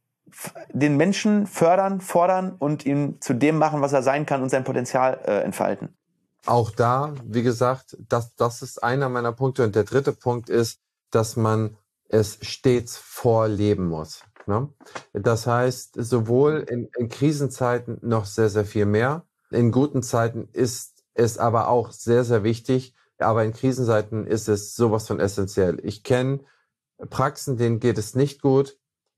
den Menschen fördern, fordern und ihn zu dem machen, was er sein kann und sein Potenzial äh, entfalten. Auch da, wie gesagt, das, das ist einer meiner Punkte. Und der dritte Punkt ist, dass man es stets vorleben muss. Ne? Das heißt, sowohl in, in Krisenzeiten noch sehr, sehr viel mehr. In guten Zeiten ist ist aber auch sehr, sehr wichtig. Aber in Krisenzeiten ist es sowas von essentiell. Ich kenne Praxen, denen geht es nicht gut,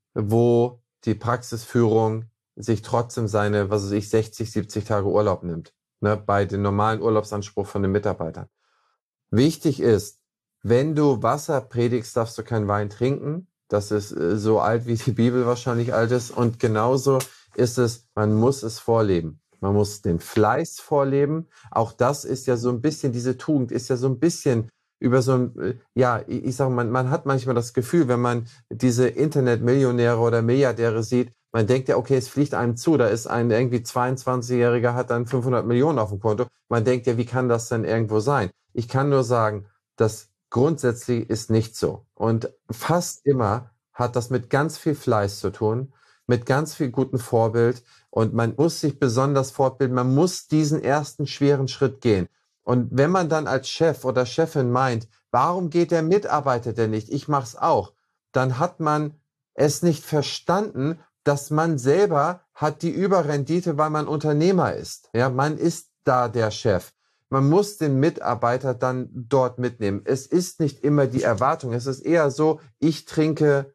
wo die Praxisführung sich trotzdem seine, was weiß ich, sechzig, siebzig Tage Urlaub nimmt, ne, bei dem normalen Urlaubsanspruch von den Mitarbeitern. Wichtig ist, wenn du Wasser predigst, darfst du keinen Wein trinken. Das ist äh, so alt, wie die Bibel wahrscheinlich alt ist. Und genauso ist es, man muss es vorleben. Man muss den Fleiß vorleben. Auch das ist ja so ein bisschen, diese Tugend ist ja so ein bisschen über so ein, äh, ja, ich, ich sage, man, man hat manchmal das Gefühl, wenn man diese Internetmillionäre oder Milliardäre sieht, man denkt ja, okay, es fliegt einem zu, da ist ein irgendwie zweiundzwanzigjähriger, hat dann fünfhundert Millionen auf dem Konto. Man denkt ja, wie kann das denn irgendwo sein? Ich kann nur sagen, das grundsätzlich ist nicht so. Und fast immer hat das mit ganz viel Fleiß zu tun, mit ganz viel gutem Vorbild. Und man muss sich besonders fortbilden. Man muss diesen ersten schweren Schritt gehen. Und wenn man dann als Chef oder Chefin meint, warum geht der Mitarbeiter denn nicht? Ich mach's auch. Dann hat man es nicht verstanden, dass man selber hat die Überrendite, weil man Unternehmer ist. Ja, man ist da der Chef. Man muss den Mitarbeiter dann dort mitnehmen. Es ist nicht immer die Erwartung. Es ist eher so, ich trinke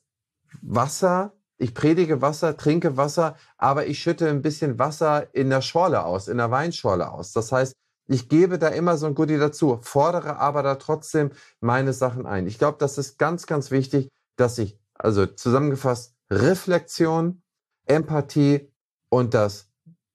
Wasser, ich predige Wasser, trinke Wasser, aber ich schütte ein bisschen Wasser in der Schorle aus, in der Weinschorle aus. Das heißt, ich gebe da immer so ein Goodie dazu, fordere aber da trotzdem meine Sachen ein. Ich glaube, das ist ganz, ganz wichtig, dass ich, also zusammengefasst, Reflexion, Empathie und das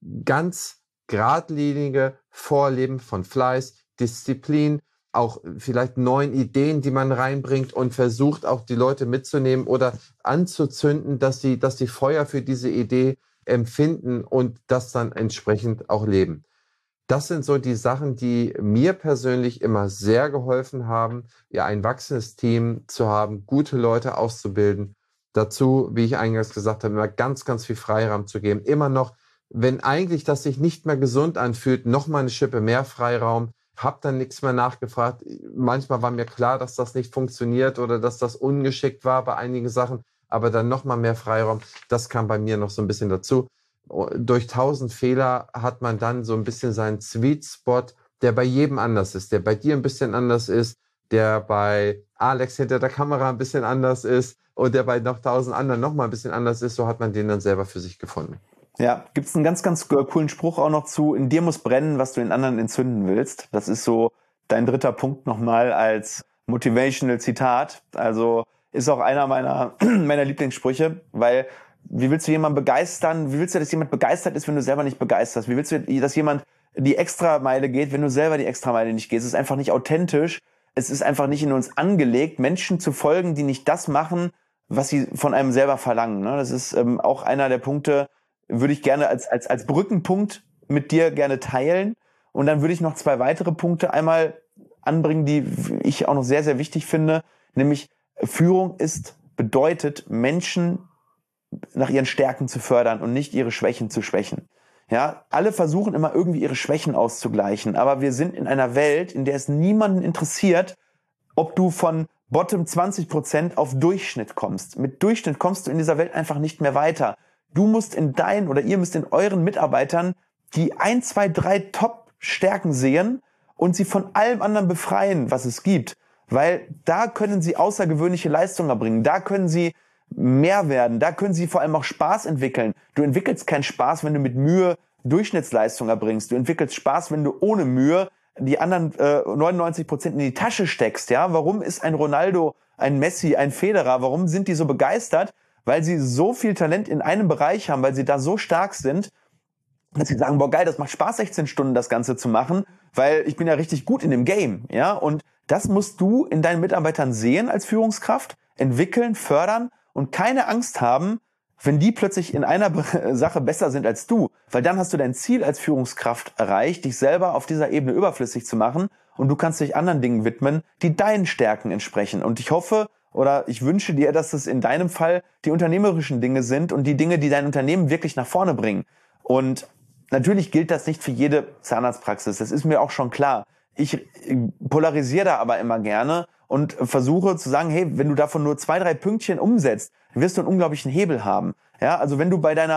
ganz geradlinige Vorleben von Fleiß, Disziplin, auch vielleicht neuen Ideen, die man reinbringt und versucht auch die Leute mitzunehmen oder anzuzünden, dass sie, dass sie Feuer für diese Idee empfinden und das dann entsprechend auch leben. Das sind so die Sachen, die mir persönlich immer sehr geholfen haben, ja, ein wachsendes Team zu haben, gute Leute auszubilden. Dazu, wie ich eingangs gesagt habe, immer ganz, ganz viel Freiraum zu geben. Immer noch, wenn eigentlich das sich nicht mehr gesund anfühlt, noch mal eine Schippe mehr Freiraum. Hab dann nichts mehr nachgefragt. Manchmal war mir klar, dass das nicht funktioniert oder dass das ungeschickt war bei einigen Sachen. Aber dann noch mal mehr Freiraum. Das kam bei mir noch so ein bisschen dazu. Durch tausend Fehler hat man dann so ein bisschen seinen Sweet Spot, der bei jedem anders ist, der bei dir ein bisschen anders ist, der bei Alex hinter der Kamera ein bisschen anders ist und der bei noch tausend anderen noch mal ein bisschen anders ist. So hat man den dann selber für sich gefunden. Ja, gibt's einen ganz, ganz coolen Spruch auch noch zu: In dir muss brennen, was du in anderen entzünden willst. Das ist so dein dritter Punkt nochmal als Motivational Zitat. Also ist auch einer meiner, meiner Lieblingssprüche, weil wie willst du jemanden begeistern? Wie willst du, dass jemand begeistert ist, wenn du selber nicht begeisterst? Wie willst du, dass jemand die Extrameile geht, wenn du selber die Extrameile nicht gehst? Es ist einfach nicht authentisch. Es ist einfach nicht in uns angelegt, Menschen zu folgen, die nicht das machen, was sie von einem selber verlangen. Das ist ähm, auch einer der Punkte, würde ich gerne als, als, als Brückenpunkt mit dir gerne teilen. Und dann würde ich noch zwei weitere Punkte einmal anbringen, die ich auch noch sehr, sehr wichtig finde. Nämlich Führung ist, bedeutet, Menschen nach ihren Stärken zu fördern und nicht ihre Schwächen zu schwächen. Ja, alle versuchen immer irgendwie ihre Schwächen auszugleichen, aber wir sind in einer Welt, in der es niemanden interessiert, ob du von Bottom zwanzig Prozent auf Durchschnitt kommst. Mit Durchschnitt kommst du in dieser Welt einfach nicht mehr weiter. Du musst in deinen oder ihr müsst in euren Mitarbeitern die ein, zwei, drei Top-Stärken sehen und sie von allem anderen befreien, was es gibt. Weil da können sie außergewöhnliche Leistungen erbringen, da können sie mehr werden, da können sie vor allem auch Spaß entwickeln. Du entwickelst keinen Spaß, wenn du mit Mühe Durchschnittsleistung erbringst. Du entwickelst Spaß, wenn du ohne Mühe die anderen äh, neunundneunzig Prozent in die Tasche steckst. Ja, warum ist ein Ronaldo, ein Messi, ein Federer, warum sind die so begeistert? Weil sie so viel Talent in einem Bereich haben, weil sie da so stark sind, dass sie sagen, boah geil, das macht Spaß, sechzehn Stunden das Ganze zu machen, weil ich bin ja richtig gut in dem Game. Ja, und das musst du in deinen Mitarbeitern sehen als Führungskraft, entwickeln, fördern und keine Angst haben, wenn die plötzlich in einer Sache besser sind als du. Weil dann hast du dein Ziel als Führungskraft erreicht, dich selber auf dieser Ebene überflüssig zu machen und du kannst dich anderen Dingen widmen, die deinen Stärken entsprechen. Und ich hoffe oder ich wünsche dir, dass es in deinem Fall die unternehmerischen Dinge sind und die Dinge, die dein Unternehmen wirklich nach vorne bringen. Und natürlich gilt das nicht für jede Zahnarztpraxis, das ist mir auch schon klar. Ich polarisiere da aber immer gerne und versuche zu sagen, hey, wenn du davon nur zwei, drei Pünktchen umsetzt, wirst du einen unglaublichen Hebel haben. Ja, also wenn du bei deiner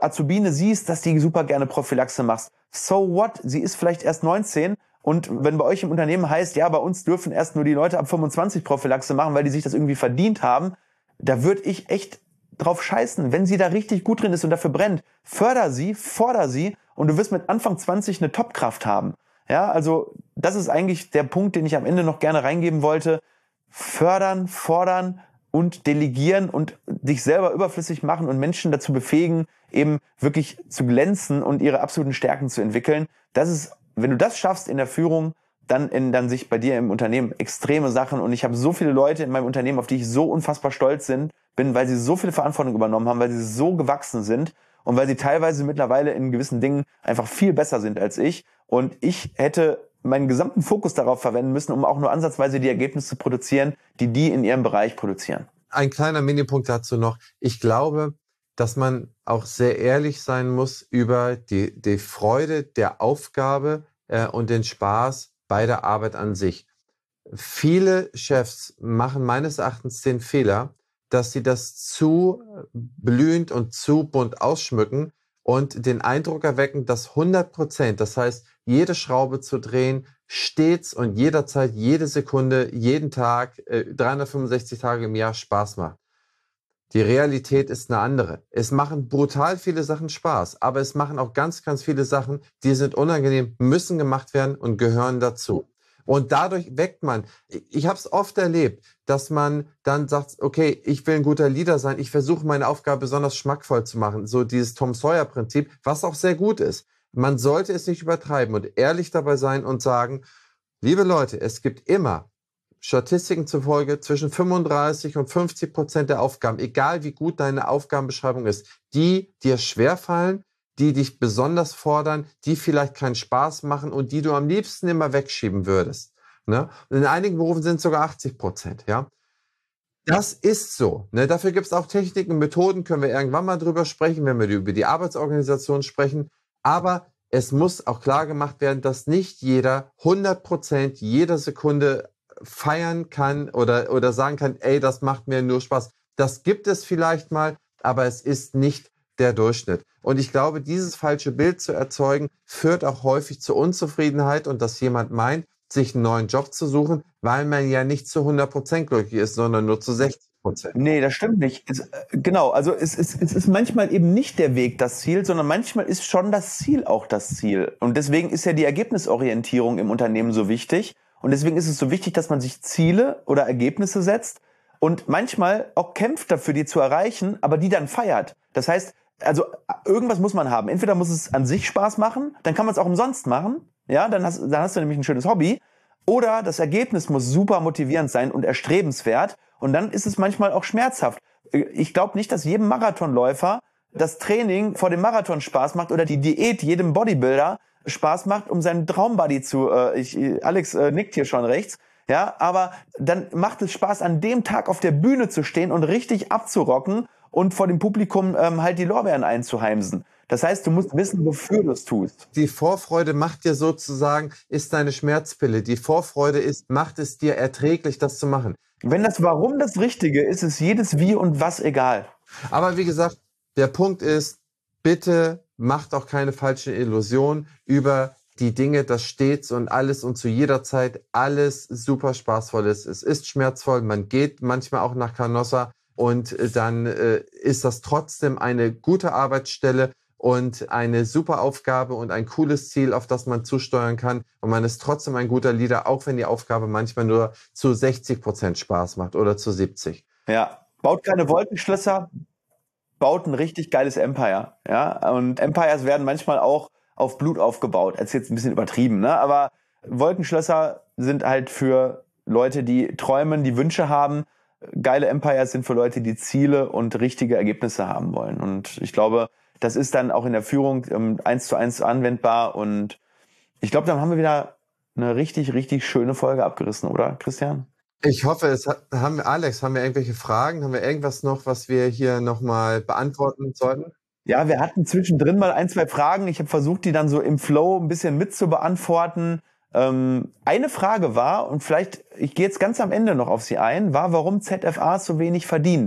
Azubine siehst, dass die super gerne Prophylaxe machst. So what? Sie ist vielleicht erst neunzehn und wenn bei euch im Unternehmen heißt, ja, bei uns dürfen erst nur die Leute ab fünfundzwanzig Prophylaxe machen, weil die sich das irgendwie verdient haben, da würde ich echt drauf scheißen. Wenn sie da richtig gut drin ist und dafür brennt, förder sie, forder sie und du wirst mit Anfang zwanzig eine Topkraft haben. Ja, also das ist eigentlich der Punkt, den ich am Ende noch gerne reingeben wollte. Fördern, fordern und delegieren und dich selber überflüssig machen und Menschen dazu befähigen, eben wirklich zu glänzen und ihre absoluten Stärken zu entwickeln. Das ist, wenn du das schaffst in der Führung, dann ändern sich bei dir im Unternehmen extreme Sachen. Und ich habe so viele Leute in meinem Unternehmen, auf die ich so unfassbar stolz bin, bin, weil sie so viel Verantwortung übernommen haben, weil sie so gewachsen sind und weil sie teilweise mittlerweile in gewissen Dingen einfach viel besser sind als ich. Und ich hätte meinen gesamten Fokus darauf verwenden müssen, um auch nur ansatzweise die Ergebnisse zu produzieren, die die in ihrem Bereich produzieren. Ein kleiner Minipunkt dazu noch. Ich glaube, dass man auch sehr ehrlich sein muss über die, die Freude der Aufgabe äh, und den Spaß bei der Arbeit an sich. Viele Chefs machen meines Erachtens den Fehler, dass sie das zu blühend und zu bunt ausschmücken und den Eindruck erwecken, dass hundert Prozent, das heißt, jede Schraube zu drehen, stets und jederzeit, jede Sekunde, jeden Tag, äh, dreihundertfünfundsechzig Tage im Jahr Spaß macht. Die Realität ist eine andere. Es machen brutal viele Sachen Spaß, aber es machen auch ganz, ganz viele Sachen, die sind unangenehm, müssen gemacht werden und gehören dazu. Und dadurch weckt man, ich habe es oft erlebt, dass man dann sagt, okay, ich will ein guter Leader sein, ich versuche meine Aufgabe besonders schmackvoll zu machen, so dieses Tom Sawyer-Prinzip, was auch sehr gut ist. Man sollte es nicht übertreiben und ehrlich dabei sein und sagen, liebe Leute, es gibt immer Statistiken zufolge zwischen fünfunddreißig und fünfzig Prozent der Aufgaben, egal wie gut deine Aufgabenbeschreibung ist, die dir schwerfallen, die dich besonders fordern, die vielleicht keinen Spaß machen und die du am liebsten immer wegschieben würdest. Ne? Und in einigen Berufen sind es sogar achtzig Prozent. Ja? Das ist so. Ne? Dafür gibt es auch Techniken, Methoden, können wir irgendwann mal drüber sprechen, wenn wir über die Arbeitsorganisation sprechen. Aber es muss auch klar gemacht werden, dass nicht jeder hundert Prozent jeder Sekunde feiern kann oder, oder sagen kann, ey, das macht mir nur Spaß. Das gibt es vielleicht mal, aber es ist nicht der Durchschnitt. Und ich glaube, dieses falsche Bild zu erzeugen, führt auch häufig zur Unzufriedenheit und dass jemand meint, sich einen neuen Job zu suchen, weil man ja nicht zu hundert Prozent glücklich ist, sondern nur zu sechzig Prozent. Nee, das stimmt nicht. Es, genau, also es, es, es ist manchmal eben nicht der Weg das Ziel, sondern manchmal ist schon das Ziel auch das Ziel. Und deswegen ist ja die Ergebnisorientierung im Unternehmen so wichtig. Und deswegen ist es so wichtig, dass man sich Ziele oder Ergebnisse setzt und manchmal auch kämpft dafür, die zu erreichen, aber die dann feiert. Das heißt, also irgendwas muss man haben. Entweder muss es an sich Spaß machen, dann kann man es auch umsonst machen. Ja, dann hast, dann hast du nämlich ein schönes Hobby. Oder das Ergebnis muss super motivierend sein und erstrebenswert. Und dann ist es manchmal auch schmerzhaft. Ich glaube nicht, dass jedem Marathonläufer das Training vor dem Marathon Spaß macht oder die Diät jedem Bodybuilder Spaß macht, um seinen Traumbody zu... Äh, ich, Alex äh, nickt hier schon rechts. Ja, aber dann macht es Spaß, an dem Tag auf der Bühne zu stehen und richtig abzurocken und vor dem Publikum ähm, halt die Lorbeeren einzuheimsen. Das heißt, du musst wissen, wofür du es tust. Die Vorfreude macht dir sozusagen, ist deine Schmerzpille. Die Vorfreude ist, macht es dir erträglich, das zu machen. Wenn das Warum das Richtige ist, ist jedes Wie und Was egal. Aber wie gesagt, der Punkt ist, bitte macht auch keine falsche Illusion über die Dinge, dass stets und alles und zu jeder Zeit alles super spaßvoll ist. Es ist schmerzvoll, man geht manchmal auch nach Canossa und dann äh, ist das trotzdem eine gute Arbeitsstelle und eine super Aufgabe und ein cooles Ziel, auf das man zusteuern kann. Und man ist trotzdem ein guter Leader, auch wenn die Aufgabe manchmal nur zu sechzig Prozent Spaß macht oder zu siebzig. Ja, baut keine Wolkenschlösser, baut ein richtig geiles Empire. Ja, und Empires werden manchmal auch auf Blut aufgebaut. Das ist jetzt ein bisschen übertrieben, ne? Aber Wolkenschlösser sind halt für Leute, die träumen, die Wünsche haben. Geile Empires sind für Leute, die Ziele und richtige Ergebnisse haben wollen. Und ich glaube, das ist dann auch in der Führung ähm, eins zu eins anwendbar. Und ich glaube, dann haben wir wieder eine richtig, richtig schöne Folge abgerissen, oder, Christian? Ich hoffe, es hat, haben wir, Alex, haben wir irgendwelche Fragen? Haben wir irgendwas noch, was wir hier nochmal beantworten sollten? Ja, wir hatten zwischendrin mal ein, zwei Fragen. Ich habe versucht, die dann so im Flow ein bisschen mit zu beantworten. Ähm, eine Frage war, und vielleicht, ich gehe jetzt ganz am Ende noch auf sie ein, war, warum Z F As so wenig verdienen.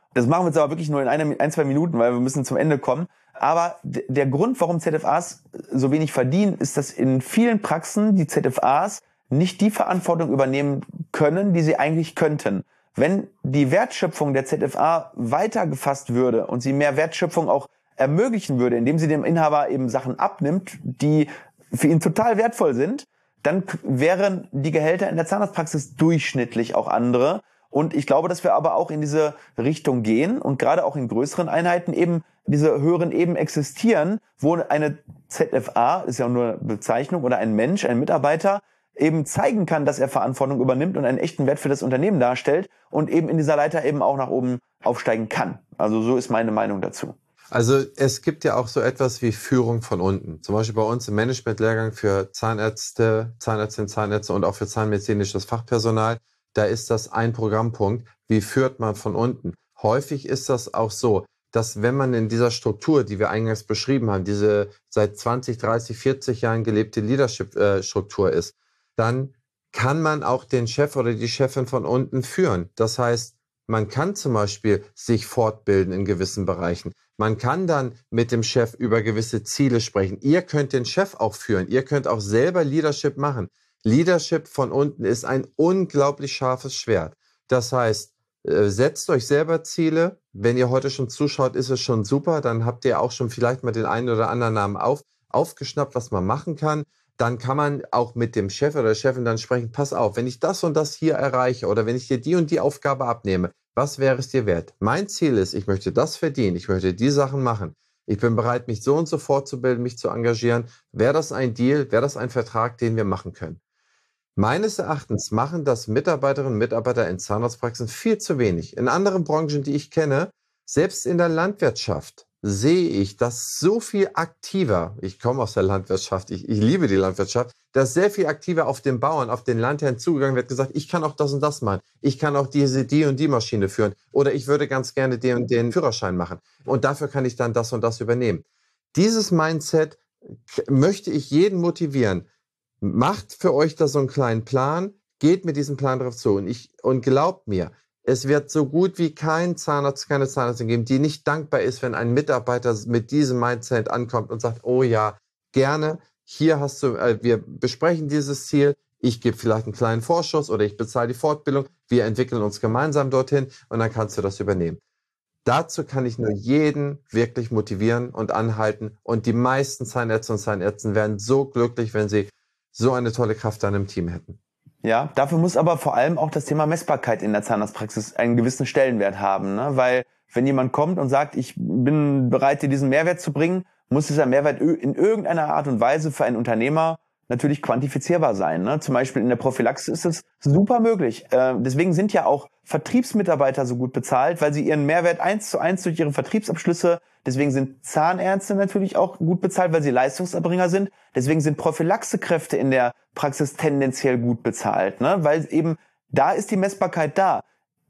Das machen wir jetzt aber wirklich nur in eine, ein, zwei Minuten, weil wir müssen zum Ende kommen. Aber d- der Grund, warum Z F As so wenig verdienen, ist, dass in vielen Praxen die Z F As nicht die Verantwortung übernehmen können, die sie eigentlich könnten. Wenn die Wertschöpfung der Z F A weiter gefasst würde und sie mehr Wertschöpfung auch ermöglichen würde, indem sie dem Inhaber eben Sachen abnimmt, die für ihn total wertvoll sind, dann k- wären die Gehälter in der Zahnarztpraxis durchschnittlich auch andere. Und ich glaube, dass wir aber auch in diese Richtung gehen und gerade auch in größeren Einheiten eben diese höheren Ebenen existieren, wo eine Z F A, ist ja nur eine Bezeichnung, oder ein Mensch, ein Mitarbeiter, eben zeigen kann, dass er Verantwortung übernimmt und einen echten Wert für das Unternehmen darstellt und eben in dieser Leiter eben auch nach oben aufsteigen kann. Also so ist meine Meinung dazu. Also es gibt ja auch so etwas wie Führung von unten. Zum Beispiel bei uns im Managementlehrgang für Zahnärzte, Zahnärztinnen, Zahnärzte und auch für zahnmedizinisches Fachpersonal. Da ist das ein Programmpunkt. Wie führt man von unten? Häufig ist das auch so, dass wenn man in dieser Struktur, die wir eingangs beschrieben haben, diese seit zwanzig, dreißig, vierzig Jahren gelebte Leadership-Struktur ist, dann kann man auch den Chef oder die Chefin von unten führen. Das heißt, man kann zum Beispiel sich fortbilden in gewissen Bereichen. Man kann dann mit dem Chef über gewisse Ziele sprechen. Ihr könnt den Chef auch führen. Ihr könnt auch selber Leadership machen. Leadership von unten ist ein unglaublich scharfes Schwert. Das heißt, äh, setzt euch selber Ziele. Wenn ihr heute schon zuschaut, ist es schon super. Dann habt ihr auch schon vielleicht mal den einen oder anderen Namen auf, aufgeschnappt, was man machen kann. Dann kann man auch mit dem Chef oder der Chefin dann sprechen, pass auf, wenn ich das und das hier erreiche oder wenn ich dir die und die Aufgabe abnehme, was wäre es dir wert? Mein Ziel ist, ich möchte das verdienen, ich möchte die Sachen machen. Ich bin bereit, mich so und so fortzubilden, mich zu engagieren. Wäre das ein Deal, wäre das ein Vertrag, den wir machen können? Meines Erachtens machen das Mitarbeiterinnen und Mitarbeiter in Zahnarztpraxen viel zu wenig. In anderen Branchen, die ich kenne, selbst in der Landwirtschaft, sehe ich, dass so viel aktiver, ich komme aus der Landwirtschaft, ich, ich liebe die Landwirtschaft, dass sehr viel aktiver auf den Bauern, auf den Landherrn zugegangen wird, gesagt, ich kann auch das und das machen, ich kann auch diese, die und die Maschine führen oder ich würde ganz gerne den und den Führerschein machen und dafür kann ich dann das und das übernehmen. Dieses Mindset k- möchte ich jeden motivieren. Macht für euch da so einen kleinen Plan, geht mit diesem Plan drauf zu und, ich, und glaubt mir, es wird so gut wie kein Zahnarzt, keine Zahnärztin geben, die nicht dankbar ist, wenn ein Mitarbeiter mit diesem Mindset ankommt und sagt, oh ja, gerne, hier hast du, äh, wir besprechen dieses Ziel, ich gebe vielleicht einen kleinen Vorschuss oder ich bezahle die Fortbildung, wir entwickeln uns gemeinsam dorthin und dann kannst du das übernehmen. Dazu kann ich nur jeden wirklich motivieren und anhalten und die meisten Zahnärzte und Zahnärzte wären so glücklich, wenn sie so eine tolle Kraft dann im Team hätten. Ja, dafür muss aber vor allem auch das Thema Messbarkeit in der Zahnarztpraxis einen gewissen Stellenwert haben, ne? Weil wenn jemand kommt und sagt, ich bin bereit, dir diesen Mehrwert zu bringen, muss dieser Mehrwert ö- in irgendeiner Art und Weise für einen Unternehmer natürlich quantifizierbar sein, ne? Zum Beispiel in der Prophylaxe ist es super möglich. Äh, deswegen sind ja auch Vertriebsmitarbeiter so gut bezahlt, weil sie ihren Mehrwert eins zu eins durch ihre Vertriebsabschlüsse, deswegen sind Zahnärzte natürlich auch gut bezahlt, weil sie Leistungserbringer sind. Deswegen sind Prophylaxekräfte in der Praxis tendenziell gut bezahlt, ne? Weil eben da ist die Messbarkeit da.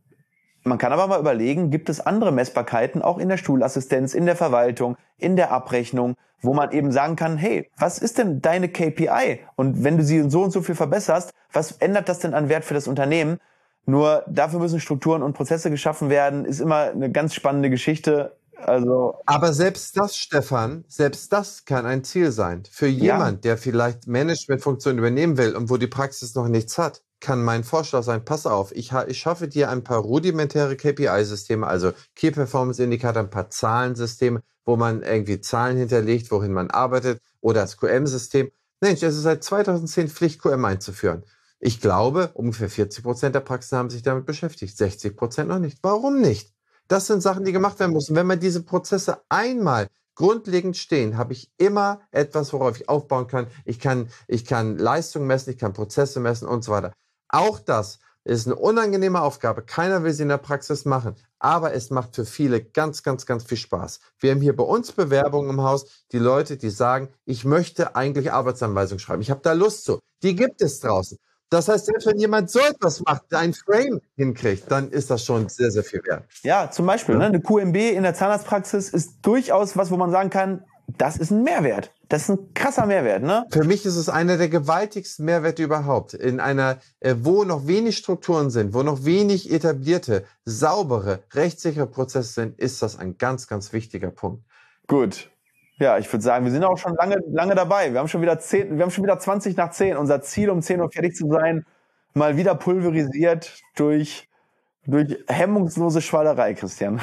Man kann aber mal überlegen, gibt es andere Messbarkeiten auch in der Stuhlassistenz, in der Verwaltung, in der Abrechnung, wo man eben sagen kann, hey, was ist denn deine K P I? Und wenn du sie so und so viel verbesserst, was ändert das denn an Wert für das Unternehmen? Nur dafür müssen Strukturen und Prozesse geschaffen werden, ist immer eine ganz spannende Geschichte. Also Aber selbst das, Stefan, selbst das kann ein Ziel sein. Für jemand, der vielleicht Managementfunktionen übernehmen will und wo die Praxis noch nichts hat, kann mein Vorschlag sein, pass auf, ich, ha- ich schaffe dir ein paar rudimentäre K P I-Systeme, also Key Performance Indicator, ein paar Zahlensysteme, wo man irgendwie Zahlen hinterlegt, wohin man arbeitet, oder das Q M-System. Mensch, es ist seit zweitausendzehn Pflicht, Q M einzuführen. Ich glaube, ungefähr vierzig Prozent der Praxen haben sich damit beschäftigt, sechzig Prozent noch nicht. Warum nicht? Das sind Sachen, die gemacht werden müssen. Wenn man diese Prozesse einmal grundlegend stehen, habe ich immer etwas, worauf ich aufbauen kann. Ich kann, ich kann Leistung messen, ich kann Prozesse messen und so weiter. Auch das ist eine unangenehme Aufgabe. Keiner will sie in der Praxis machen. Aber es macht für viele ganz, ganz, ganz viel Spaß. Wir haben hier bei uns Bewerbungen im Haus, die Leute, die sagen, ich möchte eigentlich Arbeitsanweisungen schreiben. Ich habe da Lust zu. Die gibt es draußen. Das heißt, selbst wenn jemand so etwas macht, ein Frame hinkriegt, dann ist das schon sehr, sehr viel wert. ja, zum Beispiel, Ja. ne, eine Q M B in der Zahnarztpraxis ist durchaus was, wo man sagen kann, das ist ein Mehrwert. Das ist ein krasser Mehrwert, ne? Für mich ist es einer der gewaltigsten Mehrwerte überhaupt. In einer, äh, wo noch wenig Strukturen sind, wo noch wenig etablierte, saubere, rechtssichere Prozesse sind, ist das ein ganz, ganz wichtiger Punkt. Gut. Ja, ich würde sagen, wir sind auch schon lange, lange dabei. Wir haben schon wieder zehn, wir haben schon wieder zwanzig nach zehn. Unser Ziel, um zehn Uhr fertig zu sein, mal wieder pulverisiert durch, durch hemmungslose Schwallerei, Christian.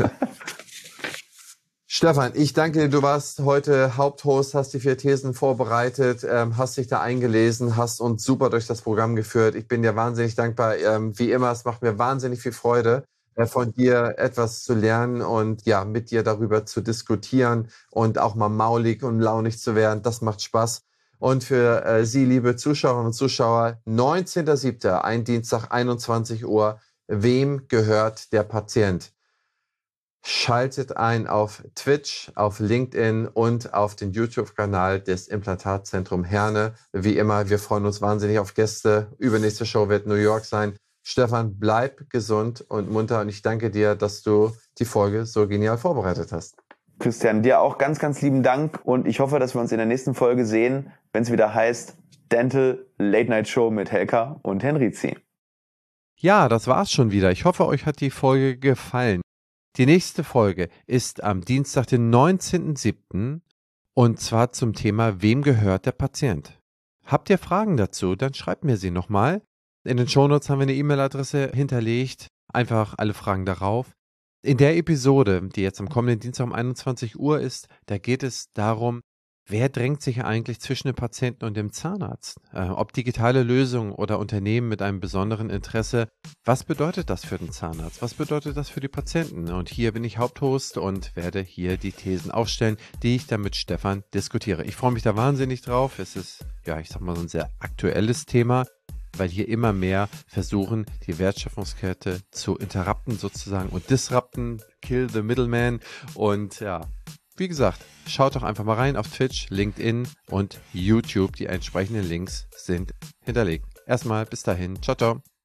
Stefan, ich danke dir, du warst heute Haupthost, hast die vier Thesen vorbereitet, ähm, hast dich da eingelesen, hast uns super durch das Programm geführt. Ich bin dir wahnsinnig dankbar. Ähm, wie immer, es macht mir wahnsinnig viel Freude, äh, von dir etwas zu lernen und ja, mit dir darüber zu diskutieren und auch mal maulig und launig zu werden. Das macht Spaß. Und für äh, Sie, liebe Zuschauerinnen und Zuschauer, neunzehnter siebter, ein Dienstag, einundzwanzig Uhr, wem gehört der Patient? Schaltet ein auf Twitch, auf LinkedIn und auf den YouTube-Kanal des Implantatzentrum Herne. Wie immer, wir freuen uns wahnsinnig auf Gäste. Übernächste Show wird New York sein. Stefan, bleib gesund und munter und ich danke dir, dass du die Folge so genial vorbereitet hast. Christian, dir auch ganz, ganz lieben Dank und ich hoffe, dass wir uns in der nächsten Folge sehen, wenn es wieder heißt Dental Late Night Show mit Helka und Henrizi. Ja, das war's schon wieder. Ich hoffe, euch hat die Folge gefallen. Die nächste Folge ist am Dienstag, den neunzehnten siebten und zwar zum Thema Wem gehört der Patient? Habt ihr Fragen dazu? Dann schreibt mir sie nochmal. In den Shownotes haben wir eine E-Mail-Adresse hinterlegt. Einfach alle Fragen darauf. In der Episode, die jetzt am kommenden Dienstag um einundzwanzig Uhr ist, da geht es darum, wer drängt sich eigentlich zwischen dem Patienten und dem Zahnarzt? Äh, ob digitale Lösungen oder Unternehmen mit einem besonderen Interesse. Was bedeutet das für den Zahnarzt? Was bedeutet das für die Patienten? Und hier bin ich Haupthost und werde hier die Thesen aufstellen, die ich dann mit Stefan diskutiere. Ich freue mich da wahnsinnig drauf. Es ist, ja, ich sag mal, so ein sehr aktuelles Thema, weil hier immer mehr versuchen, die Wertschöpfungskette zu interrupten sozusagen und disrupten, kill the middleman und ja, wie gesagt, schaut doch einfach mal rein auf Twitch, LinkedIn und YouTube. Die entsprechenden Links sind hinterlegt. Erstmal bis dahin. Ciao, ciao.